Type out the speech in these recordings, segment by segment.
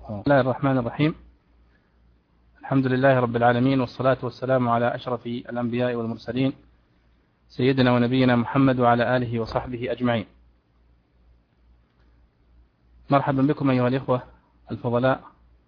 بسم الله الرحمن الرحيم. الحمد لله رب العالمين، والصلاة والسلام على أشرف الأنبياء والمرسلين سيدنا ونبينا محمد وعلى آله وصحبه أجمعين. مرحبا بكم أيها الإخوة الفضلاء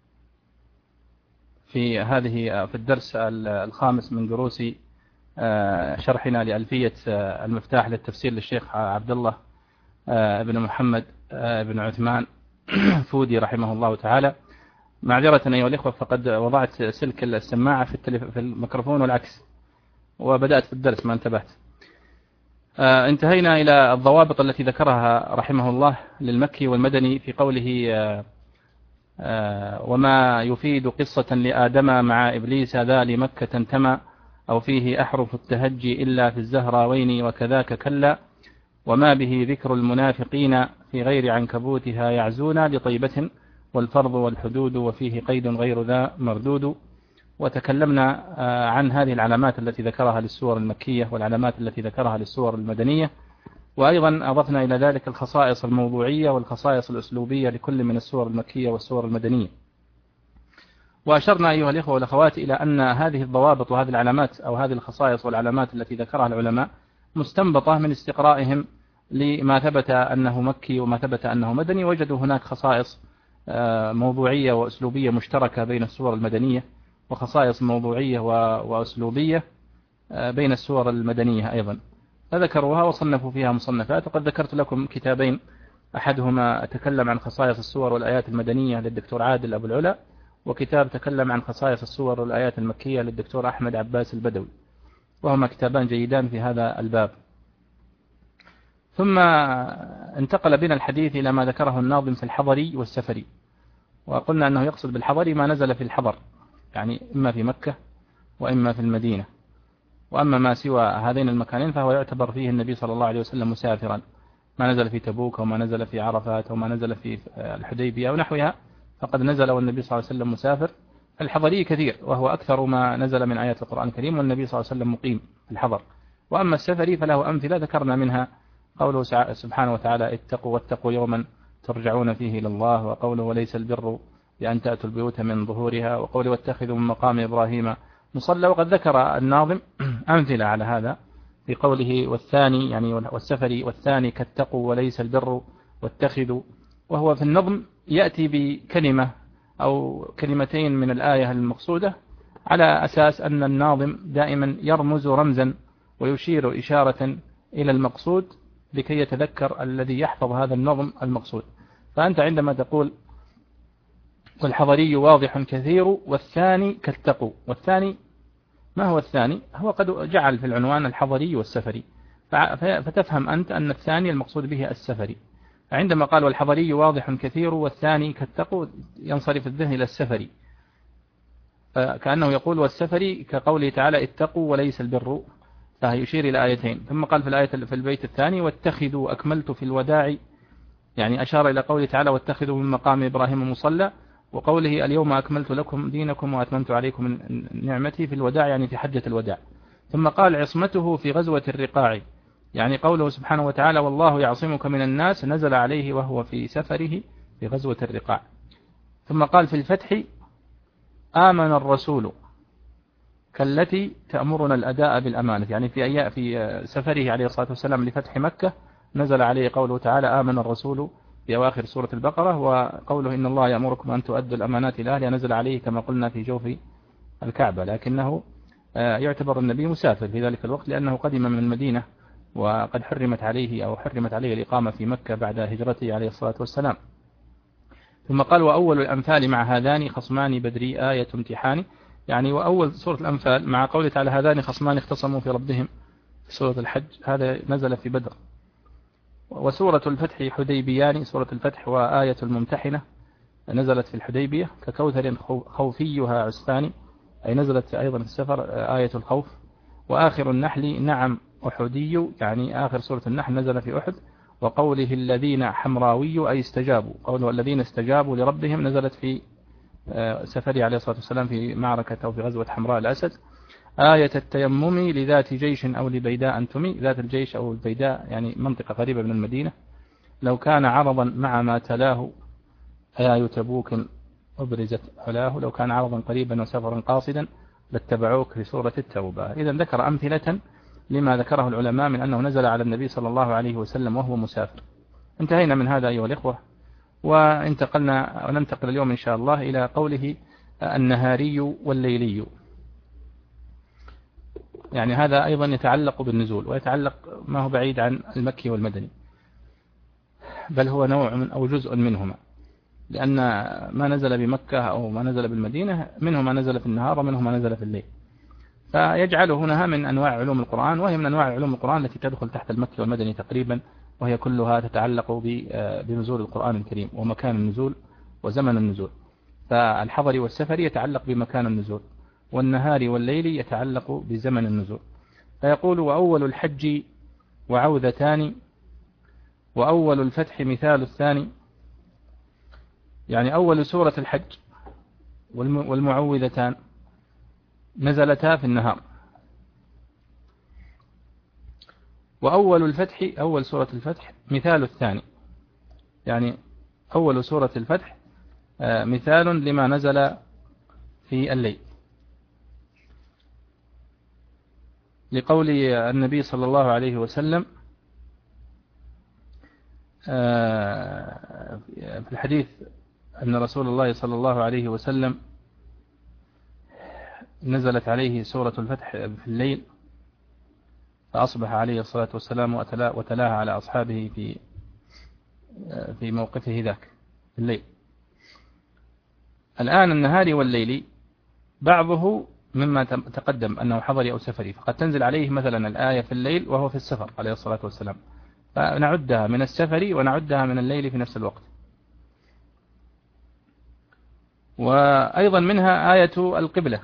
في الدرس الخامس من دروس شرحنا لألفية المفتاح للتفسير للشيخ عبد الله بن محمد بن عثمان فودي رحمه الله تعالى. معذرة أيها الإخوة، فقد وضعت سلك السماعة في الميكروفون والعكس، وبدأت في الدرس ما انتبهت. انتهينا إلى الضوابط التي ذكرها رحمه الله للمكي والمدني في قوله وما يفيد قصة لآدم مع إبليس ذا لمكة تما، أو فيه أحرف التهجي إلا في الزهراوين وكذاك كلا، وما به ذكر المنافقين في غير عنكبوتها يعزون لطيبة، والفرض والحدود وفيه قيد غير ذا مردود. وتكلمنا عن هذه العلامات التي ذكرها للسور المكية والعلامات التي ذكرها للسور المدنية، وأيضا أضفنا إلى ذلك الخصائص الموضوعية والخصائص الأسلوبية لكل من السور المكية والسور المدنية. وأشرنا أيها الإخوة والأخوات إلى أن هذه الضوابط وهذه العلامات أو هذه الخصائص والعلامات التي ذكرها العلماء مستنبطة من استقرائهم لما ثبت أنه مكي وما ثبت أنه مدني. وجدوا هناك خصائص موضوعية وأسلوبية مشتركة بين السور المدنية، وخصائص موضوعية وأسلوبية بين السور المدنية أيضا، فذكروها وصنفوا فيها مصنفات. وقد ذكرت لكم كتابين، أحدهما تكلم عن خصائص السور والآيات المدنية للدكتور عادل أبو العلا، وكتاب تكلم عن خصائص السور والآيات المكية للدكتور أحمد عباس البدوي، وهما كتابان جيدان في هذا الباب. ثم انتقل بنا الحديث إلى ما ذكره الناظم في الحضري والسفري، وقلنا أنه يقصد بالحضري ما نزل في الحضر، يعني إما في مكة وإما في المدينة، وأما ما سوى هذين المكانين فهو يعتبر فيه النبي صلى الله عليه وسلم مسافرا، ما نزل في تبوك وما نزل في عرفات وما نزل في الحديبية ونحوها فقد نزل والنبي صلى الله عليه وسلم مسافر. الحضري كثير وهو أكثر ما نزل من آيات القرآن الكريم، والنبي صلى الله عليه وسلم مقيم في الحضر. وأما السفري فله أمثلة ذكرنا منها قوله سبحانه وتعالى اتقوا واتقوا يوما ترجعون فيه إلى الله، وقوله وليس البر بأن تأتوا البيوت من ظهورها، وقوله واتخذوا من مقام إبراهيم مصلى. وقد ذكر الناظم أمثلة على هذا في قوله والثاني يعني والسفري والثاني كاتقوا وليس البر واتخذوا، وهو في النظم يأتي بكلمة أو كلمتين من الآية المقصودة على أساس أن الناظم دائما يرمز رمزا ويشير إشارة إلى المقصود لكي يتذكر الذي يحفظ هذا النظم المقصود. فأنت عندما تقول والحضري واضح كثير والثاني كاتقوا، والثاني ما هو الثاني؟ هو قد جعل في العنوان الحضري والسفري، فتفهم أنت أن الثاني المقصود به السفري. فعندما قال والحضري واضح كثير والثاني كاتقوا ينصرف الذهن إلى السفري، كأنه يقول والسفري كقوله تعالى اتقوا وليس البر، فيشير إلى آيتين. ثم قال في البيت الثاني واتخذوا أكملت في الوداع، يعني أشار إلى قوله تعالى واتخذوا من مقام إبراهيم مصلى، وقوله اليوم أكملت لكم دينكم وأتممت عليكم نعمتي في الوداع، يعني في حجة الوداع. ثم قال عصمته في غزوة الرقاع، يعني قوله سبحانه وتعالى والله يعصمك من الناس نزل عليه وهو في سفره في غزوة الرقاع. ثم قال في الفتح آمن الرسول كالتي تأمرنا الأداء بالأمانة، يعني في سفره عليه الصلاة والسلام لفتح مكة نزل عليه قوله تعالى آمن الرسول في أواخر سورة البقرة، وقوله إن الله يأمركم أن تؤدوا الأمانات إلى أهلها نزل عليه كما قلنا في جوف الكعبة، لكنه يعتبر النبي مسافر في ذلك الوقت لأنه قدم من المدينة وقد حرمت عليه الإقامة في مكة بعد هجرته عليه الصلاة والسلام. ثم قال وأول الأمثال مع هذان خصمان بدري آية امتحان، يعني وأول سورة الأنفال مع قوله تعالى هذان خصمان اختصموا في ربهم في سورة الحج، هذا نزل في بدر. وسورة الفتح حديبيان، سورة الفتح وآية الممتحنة نزلت في الحديبية، ككوثر خوفيها عسفان، أي نزلت أيضا في السفر آية الخوف. وآخر النحل نعم أحدي، يعني آخر سورة النحل نزل في أحد. وقوله الذين حمراوي أي استجابوا، قوله الذين استجابوا لربهم نزلت في سفره عليه الصلاة والسلام في معركة أو في غزوة حمراء الأسد. آية التيمم لذات جيش أو لبيداء أنتمي، ذات الجيش أو البيداء يعني منطقة قريبة من المدينة. لو كان عرضا مع ما تلاه آية تبوك أبرزت علاه لو كان عرضا قريبا وسفرا قاصدا لاتبعوك في سورة التوبة. إذا ذكر أمثلة لما ذكره العلماء من أنه نزل على النبي صلى الله عليه وسلم وهو مسافر. انتهينا من هذا أيها الإخوة، وانتقلنا وننتقل اليوم إن شاء الله إلى قوله النهاري والليلي. يعني هذا أيضا يتعلق بالنزول، ويتعلق ما هو بعيد عن المكي والمدني، بل هو نوع من أو جزء منهما، لأن ما نزل بمكة أو ما نزل بالمدينة منه ما نزل في النهار ومنه ما نزل في الليل، فيجعله هنا من أنواع علوم القرآن، وهي من أنواع علوم القرآن التي تدخل تحت المكي والمدني تقريبا، وهي كلها تتعلق بنزول القرآن الكريم ومكان النزول وزمن النزول. فالحضر والسفر يتعلق بمكان النزول، والنهار والليل يتعلق بزمن النزول. فيقول وأول الحج وعوذتان وأول الفتح مثال الثاني، يعني أول سورة الحج والمعوذتان نزلتا في النهار، وأول الفتح أول سورة الفتح مثال الثاني، يعني أول سورة الفتح مثال لما نزل في الليل، لقول النبي صلى الله عليه وسلم في الحديث أن رسول الله صلى الله عليه وسلم نزلت عليه سورة الفتح في الليل، فأصبح عليه الصلاة والسلام وتلاها على أصحابه في موقفه ذاك في الليل. الآن النهار والليل بعضه مما تقدم أنه حضري أو سفري، فقد تنزل عليه مثلا الآية في الليل وهو في السفر عليه الصلاة والسلام، فنعدها من السفر ونعدها من الليل في نفس الوقت. وأيضا منها آية القبلة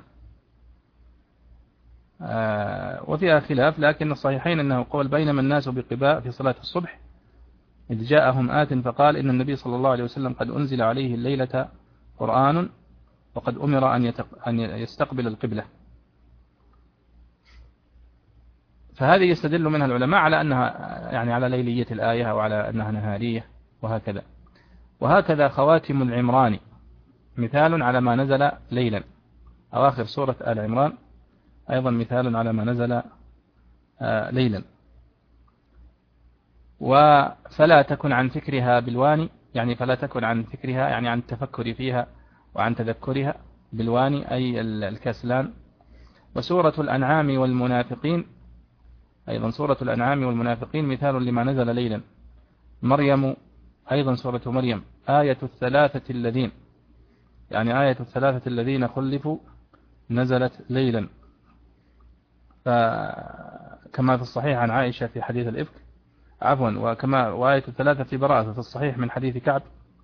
وفيها خلاف، لكن الصحيحين أنه قول بينما الناس بقباء في صلاة الصبح إذ جاءهم آت فقال إن النبي صلى الله عليه وسلم قد أنزل عليه الليلة قرآن وقد أمر أن يستقبل القبلة. فهذه يستدل منها العلماء على أنها يعني على ليلية الآية أو على أنها نهارية وهكذا. وهكذا خواتم العمران مثال على ما نزل ليلا، أواخر سورة آل عمران أيضا مثال على ما نزل ليلا. فلا تكن عن فكرها بالواني، يعني فلا تكن عن فكرها يعني عن التفكر فيها وعن تذكرها بالواني أي الكسلان. وسورة الأنعام والمنافقين أيضا سورة الأنعام والمنافقين مثال لما نزل ليلا. مريم أيضا سورة مريم آية الثلاثة الذين، يعني آية الثلاثة الذين خلفوا نزلت ليلا، كما في الصحيح عن عائشة في حديث الإفك وكما وآية الثلاثة في براءة في الصحيح من حديث كعب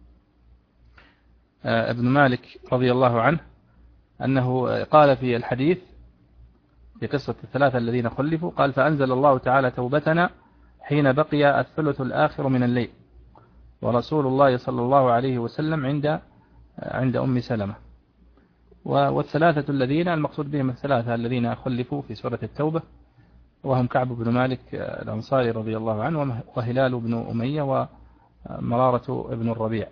ابن مالك رضي الله عنه أنه قال في الحديث في قصة الثلاثة الذين خلفوا قال فأنزل الله تعالى توبتنا حين بقي الثلث الآخر من الليل ورسول الله صلى الله عليه وسلم عند أم سلمة. والثلاثة الذين المقصود بهم الثلاثة الذين خلفوا في سورة التوبة، وهم كعب بن مالك الأنصاري رضي الله عنه وهلال بن أمية ومرارة بن الربيع.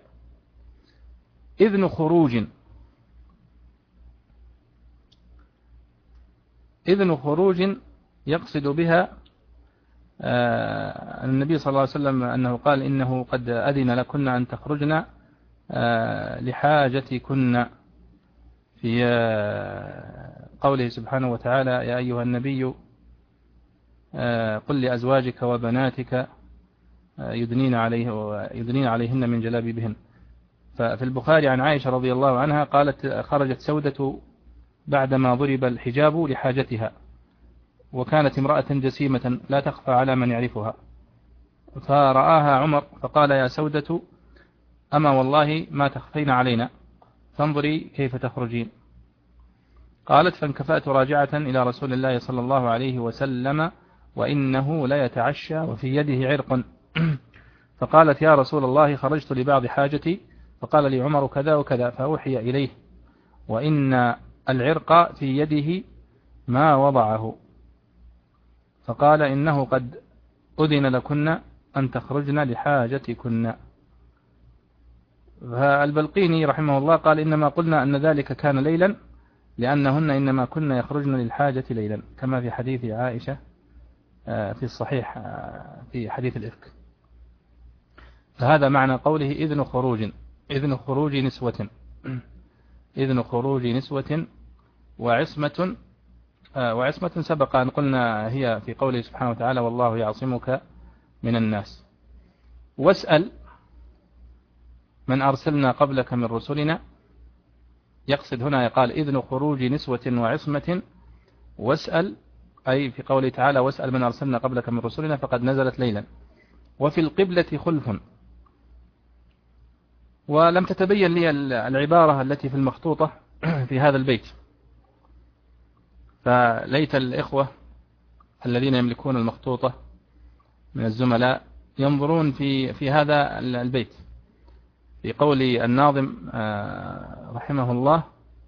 إذن خروج يقصد بها النبي صلى الله عليه وسلم أنه قال إنه قد أذن لكن أن تخرجن لحاجتكن، في قوله سبحانه وتعالى يا أيها النبي قل لأزواجك وبناتك يدنين عليهن من جلابيبهن. ففي البخاري عن عائشة رضي الله عنها قالت خرجت سودة بعدما ضرب الحجاب لحاجتها، وكانت امرأة جسيمة لا تخفى على من يعرفها، فرآها عمر فقال يا سودة أما والله ما تخفين علينا فانظري كيف تخرجين. قالت فانكفأت راجعة إلى رسول الله صلى الله عليه وسلم وإنه لا يتعشى وفي يده عرق فقالت يا رسول الله خرجت لبعض حاجتي، فقال لي عمر كذا وكذا، فأوحي إليه وإن العرق في يده ما وضعه، فقال إنه قد أذن لكن أن تخرجن لحاجتكن. فالبلقيني رحمه الله قال إنما قلنا أن ذلك كان ليلا لأنهن إنما كن يخرجن للحاجة ليلا، كما في حديث عائشة في الصحيح في حديث الإفك. فهذا معنى قوله إذن خروج، إذن خروج نسوة، إذن خروج نسوة وعصمة. وعصمة سبق أن قلنا هي في قوله سبحانه وتعالى والله يعصمك من الناس. واسأل من أرسلنا قبلك من رسلنا، يقصد هنا قال إذن خروج نسوة وعصمة، واسأل أي في قوله تعالى واسأل من أرسلنا قبلك من رسلنا فقد نزلت ليلا. وفي القبلة خلف، ولم تتبين لي العبارة التي في المخطوطة في هذا البيت، فليت الإخوة الذين يملكون المخطوطة من الزملاء ينظرون في هذا البيت في قول الناظم رحمه الله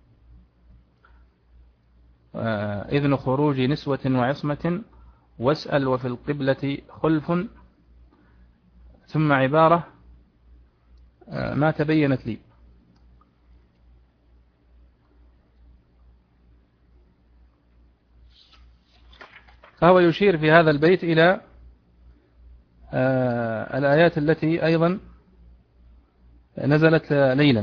إذن خروج نسوة وعصمة واسأل وفي القبلة خلف، ثم عبارة ما تبينت لي. فهو يشير في هذا البيت إلى الآيات التي أيضا نزلت ليلا،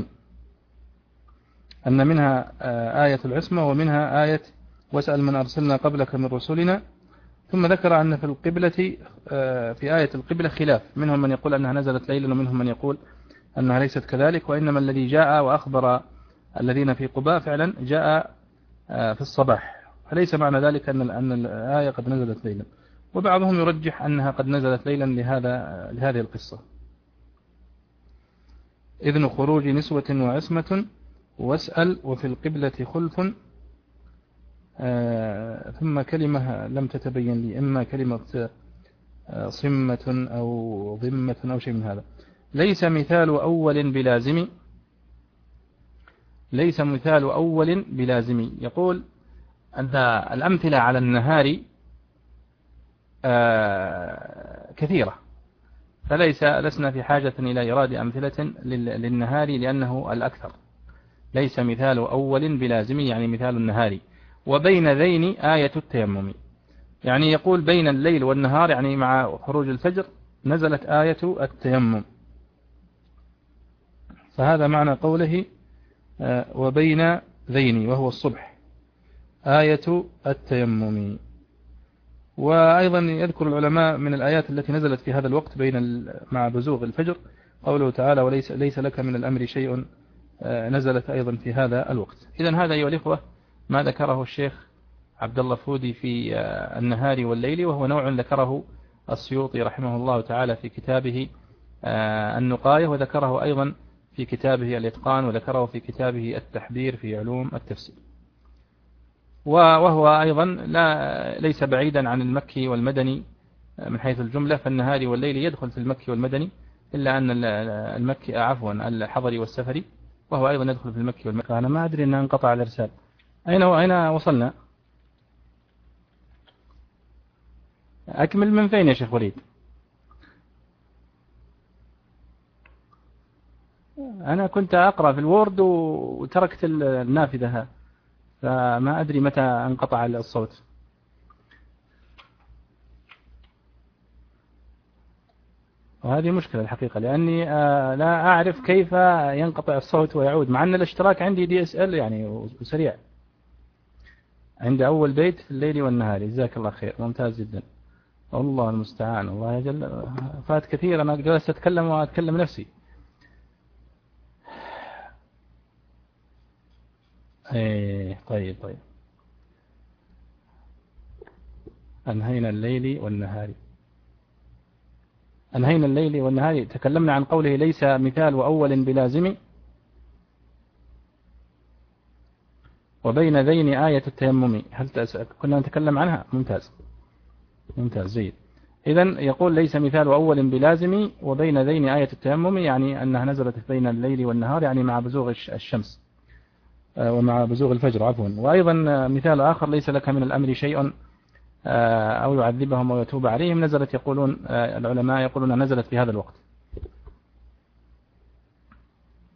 أن منها آية العصمة ومنها آية واسأل من أرسلنا قبلك من رسلنا. ثم ذكر أن في القبلة في آية القبلة خلاف، منهم من يقول أنها نزلت ليلا ومنهم من يقول أنها ليست كذلك، وإنما الذي جاء وأخبر الذين في قباء فعلا جاء في الصباح، فليس معنى ذلك أن الآية قد نزلت ليلا. وبعضهم يرجح أنها قد نزلت ليلا لهذه القصة. إذن خروج نسوة وعصمة واسأل وفي القبلة خلف، ثم كلمة لم تتبين لي، إما كلمة صمة أو ضمة أو شيء من هذا. ليس مثال أول بلازم، ليس مثال أول بلازم. يقول أن الأمثلة على النهار كثيرة، لسنا في حاجة إلى إيراد أمثلة للنهار لأنه الأكثر. ليس مثال أول بلازم يعني مثال النهار. وبين ذين آية التيمم، يعني يقول بين الليل والنهار يعني مع خروج الفجر نزلت آية التيمم. فهذا معنى قوله وبين ذين وهو الصبح آية التيمم. وأيضا يذكر العلماء من الآيات التي نزلت في هذا الوقت مع بزوغ الفجر قوله تعالى وليس لك من الأمر شيء، نزلت أيضا في هذا الوقت. إذن هذا أيها الإخوة ما ذكره الشيخ عبد الله فودي في النهار والليل، وهو نوع ذكره السيوطي رحمه الله تعالى في كتابه النقاية، وذكره أيضا في كتابه الإتقان، وذكره في كتابه التحبير في علوم التفسير. وهو أيضا ليس بعيدا عن المكي والمدني من حيث الجملة، فالنهار والليل يدخل في المكي والمدني، إلا أن المكي عفوا الحضري والسفري، وهو أيضا يدخل في المكي والمدني. أنا ما أدري أن انقطع الإرسال. أين وصلنا؟ أكمل من فين يا شيخ وليد؟ أنا كنت أقرأ في الوورد وتركت النافذة، فما أدري متى انقطع الصوت. وهذه مشكلة الحقيقة، لأني لا أعرف كيف ينقطع الصوت ويعود، مع أن الاشتراك عندي DSL يعني وسريع. عند أول بيت في الليل والنهار. جزاك الله خير، ممتاز جدا. الله المستعان، الله يجل. فات كثير، أنا جلست أتكلم وأتكلم نفسي. طيب. أنهينا الليل والنهار. تكلمنا عن قوله ليس مثال أول بلازم، وبين ذين آية التيمم. هل كنا نتكلم عنها؟ ممتاز جيد. إذن يقول ليس مثال أول بلازم وبين ذين آية التيمم، يعني أنها نزلت بين الليل والنهار، يعني مع بزوغ الشمس ومع بزوغ الفجر عفوا. وأيضا مثال آخر ليس لك من الأمر شيء أو يعذبهم أو يتوب عليهم، نزلت يقولون العلماء يقولون نزلت في هذا الوقت.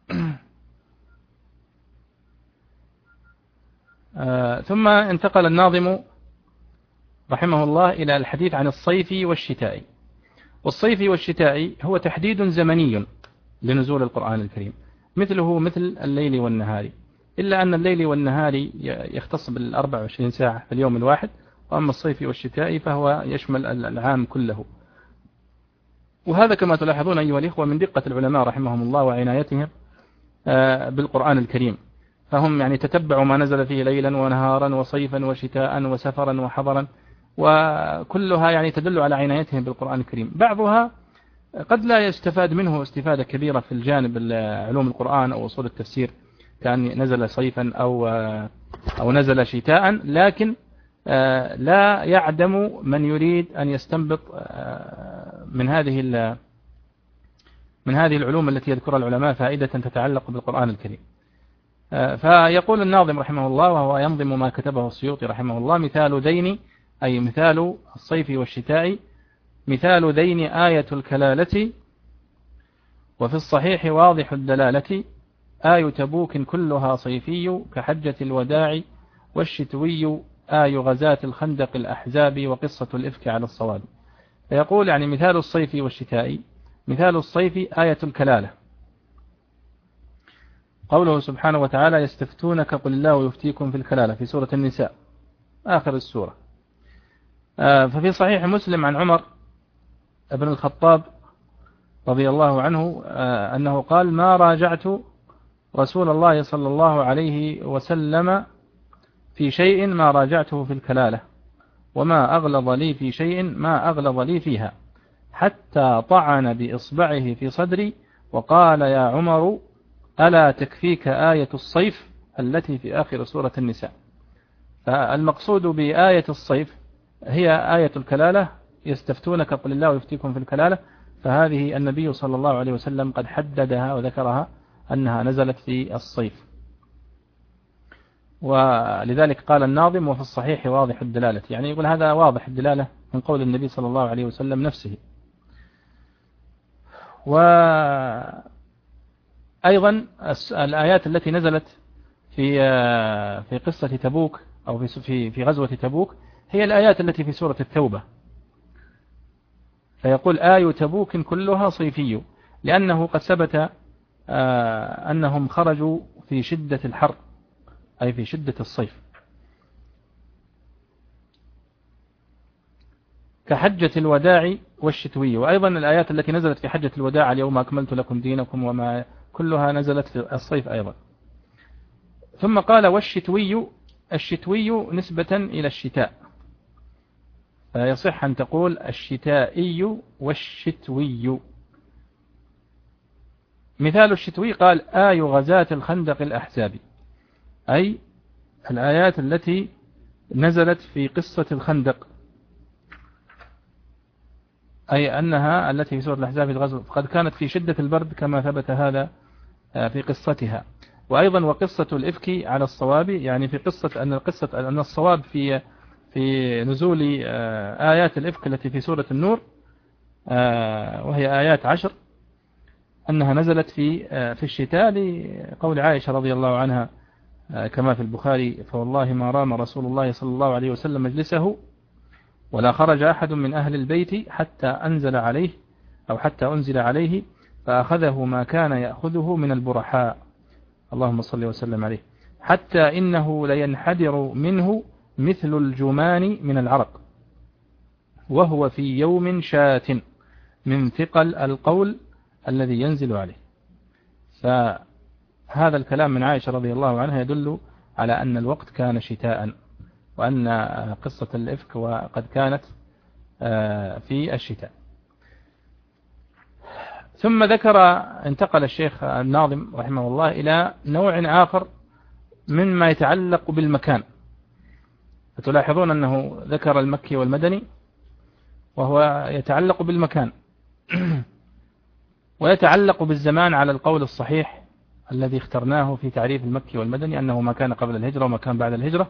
ثم انتقل الناظم رحمه الله إلى الحديث عن الصيف والشتاء. والصيف والشتاء هو تحديد زمني لنزول القرآن الكريم، مثله مثل الليل والنهار، إلا أن الليل والنهار يختص بال24 ساعة في اليوم الواحد، وأما الصيف والشتاء فهو يشمل العام كله. وهذا كما تلاحظون أيها الإخوة من دقة العلماء رحمهم الله وعنايتهم بالقرآن الكريم، فهم يعني تتبعوا ما نزل فيه ليلا ونهارا وصيفا وشتاء وسفرا وحضرا، وكلها يعني تدل على عنايتهم بالقرآن الكريم. بعضها قد لا يستفاد منه استفادة كبيرة في الجانب علوم القرآن أو أصول التفسير، كان نزل صيفا أو نزل شتاء، لكن لا يعدم من يريد أن يستنبط من هذه العلوم التي يذكرها العلماء فائدة تتعلق بالقرآن الكريم. فيقول الناظم رحمه الله، وهو ينظم ما كتبه السيوطي رحمه الله: مثال ذين، أي مثال الصيف والشتاء، مثال ذين آية الكلالة، وفي الصحيح واضح الدلالة، آي تبوك كلها صيفي، كحجة الوداع، والشتوي آي غزاة الخندق الأحزاب، وقصة الإفك على الصواب. فيقول يعني مثال الصيف والشتاء: مثال الصيف آية الكلالة، قوله سبحانه وتعالى: يستفتونك قل الله يفتيكم في الكلالة، في سورة النساء آخر السورة. ففي صحيح مسلم عن عمر بن الخطاب رضي الله عنه أنه قال: ما راجعت رسول الله صلى الله عليه وسلم في شيء ما راجعته في الكلالة، وما أغلظ لي في شيء ما أغلظ لي فيها، حتى طعن بإصبعه في صدري وقال: يا عمر ألا تكفيك آية الصيف التي في آخر سورة النساء. فالمقصود بآية الصيف هي آية الكلالة، يستفتونك قل الله يفتيكم في الكلالة، فهذه النبي صلى الله عليه وسلم قد حددها وذكرها أنها نزلت في الصيف، ولذلك قال الناظم: وفي الصحيح واضح الدلالة، يعني يقول هذا واضح الدلالة من قول النبي صلى الله عليه وسلم نفسه. وأيضا الآيات التي نزلت في قصة تبوك أو في غزوة تبوك هي الآيات التي في سورة التوبة. فيقول: آي تبوك كلها صيفي، لأنه قد ثبت أنهم خرجوا في شدة الحر، أي في شدة الصيف. كحجة الوداع والشتوي، وأيضا الآيات التي نزلت في حجة الوداع: اليوم أكملت لكم دينكم، وما كلها نزلت في الصيف أيضا. ثم قال: والشتوي، الشتوي نسبة إلى الشتاء، فيصح أن تقول الشتائي والشتوي. مثال الشتوي قال: آي غزاة الخندق الأحزاب، أي الآيات التي نزلت في قصة الخندق، أي أنها التي في سورة الأحزاب الغزو، قد كانت في شدة البرد كما ثبت هذا في قصتها. وأيضا وقصة الإفك على الصواب، يعني في قصة أن الصواب في نزول آيات الإفك التي في سورة النور، وهي آيات 10، أنها نزلت في الشتاء، لقول عائشة رضي الله عنها كما في البخاري: فوالله ما رام رسول الله صلى الله عليه وسلم مجلسه، ولا خرج أحد من أهل البيت حتى أنزل عليه فأخذه ما كان يأخذه من البرحاء، اللهم صل وسلم عليه، حتى إنه لينحدر منه مثل الجمان من العرق، وهو في يوم شات من ثقل القول الذي ينزل عليه. فهذا الكلام من عائشة رضي الله عنها يدل على أن الوقت كان شتاء، وأن قصة الإفك وقد كانت في الشتاء. ثم انتقل الشيخ الناظم رحمه الله إلى نوع آخر مما يتعلق بالمكان، فتلاحظون أنه ذكر المكي والمدني، وهو يتعلق بالمكان ويتعلق بالزمان على القول الصحيح الذي اخترناه في تعريف المكي والمدني، أنه ما كان قبل الهجرة وما كان بعد الهجرة.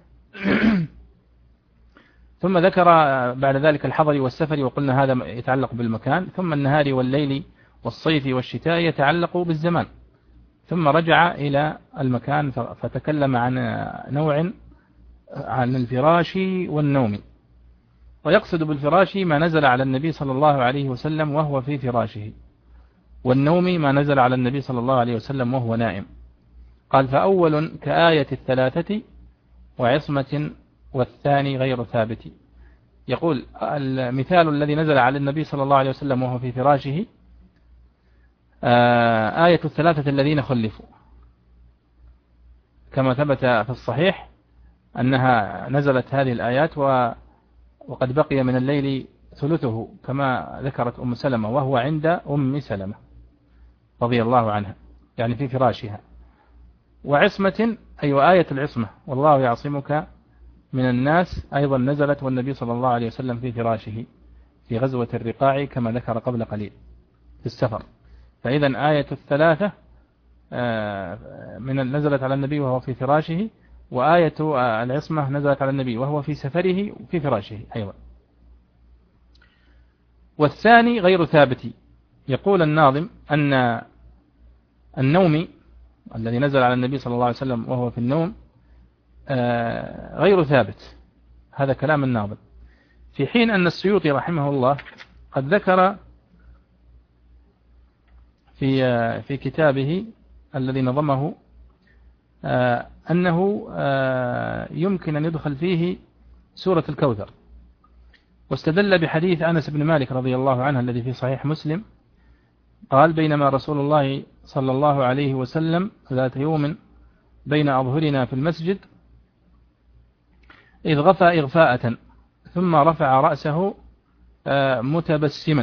ثم ذكر بعد ذلك الحضر والسفر، وقلنا هذا يتعلق بالمكان. ثم النهار والليل والصيف والشتاء يتعلق بالزمان، ثم رجع إلى المكان فتكلم عن نوع عن الفراش والنوم. ويقصد بالفراش ما نزل على النبي صلى الله عليه وسلم وهو في فراشه، والنوم ما نزل على النبي صلى الله عليه وسلم وهو نائم. قال فأول كآية الثلاثة وعصمة والثاني غير ثابت. يقول المثال الذي نزل على النبي صلى الله عليه وسلم وهو في فراشه آية الثلاثة الذين خلفوا، كما ثبت في الصحيح أنها نزلت هذه الآيات وقد بقي من الليل ثلثه كما ذكرت أم سلمة وهو عند أم سلمة رضي الله عنها، يعني في فراشها. وعصمة أي وآية العصمة والله يعصمك من الناس أيضا نزلت والنبي صلى الله عليه وسلم في فراشه في غزوة الرقاع كما ذكر قبل قليل في السفر. فإذا آية الثلاثة من نزلت على النبي وهو في فراشه، وآية العصمة نزلت على النبي وهو في سفره وفي فراشه أيضا. والثاني غير ثابت. يقول الناظم أن النوم الذي نزل على النبي صلى الله عليه وسلم وهو في النوم غير ثابت، هذا كلام الناظم، في حين أن السيوطي رحمه الله قد ذكر في كتابه الذي نظمه أنه يمكن أن يدخل فيه سورة الكوثر، واستدل بحديث أنس بن مالك رضي الله عنه الذي في صحيح مسلم قال بينما رسول الله صلى الله عليه وسلم ذات يوم بين أظهرنا في المسجد إذ غفى إغفاءة ثم رفع رأسه متبسما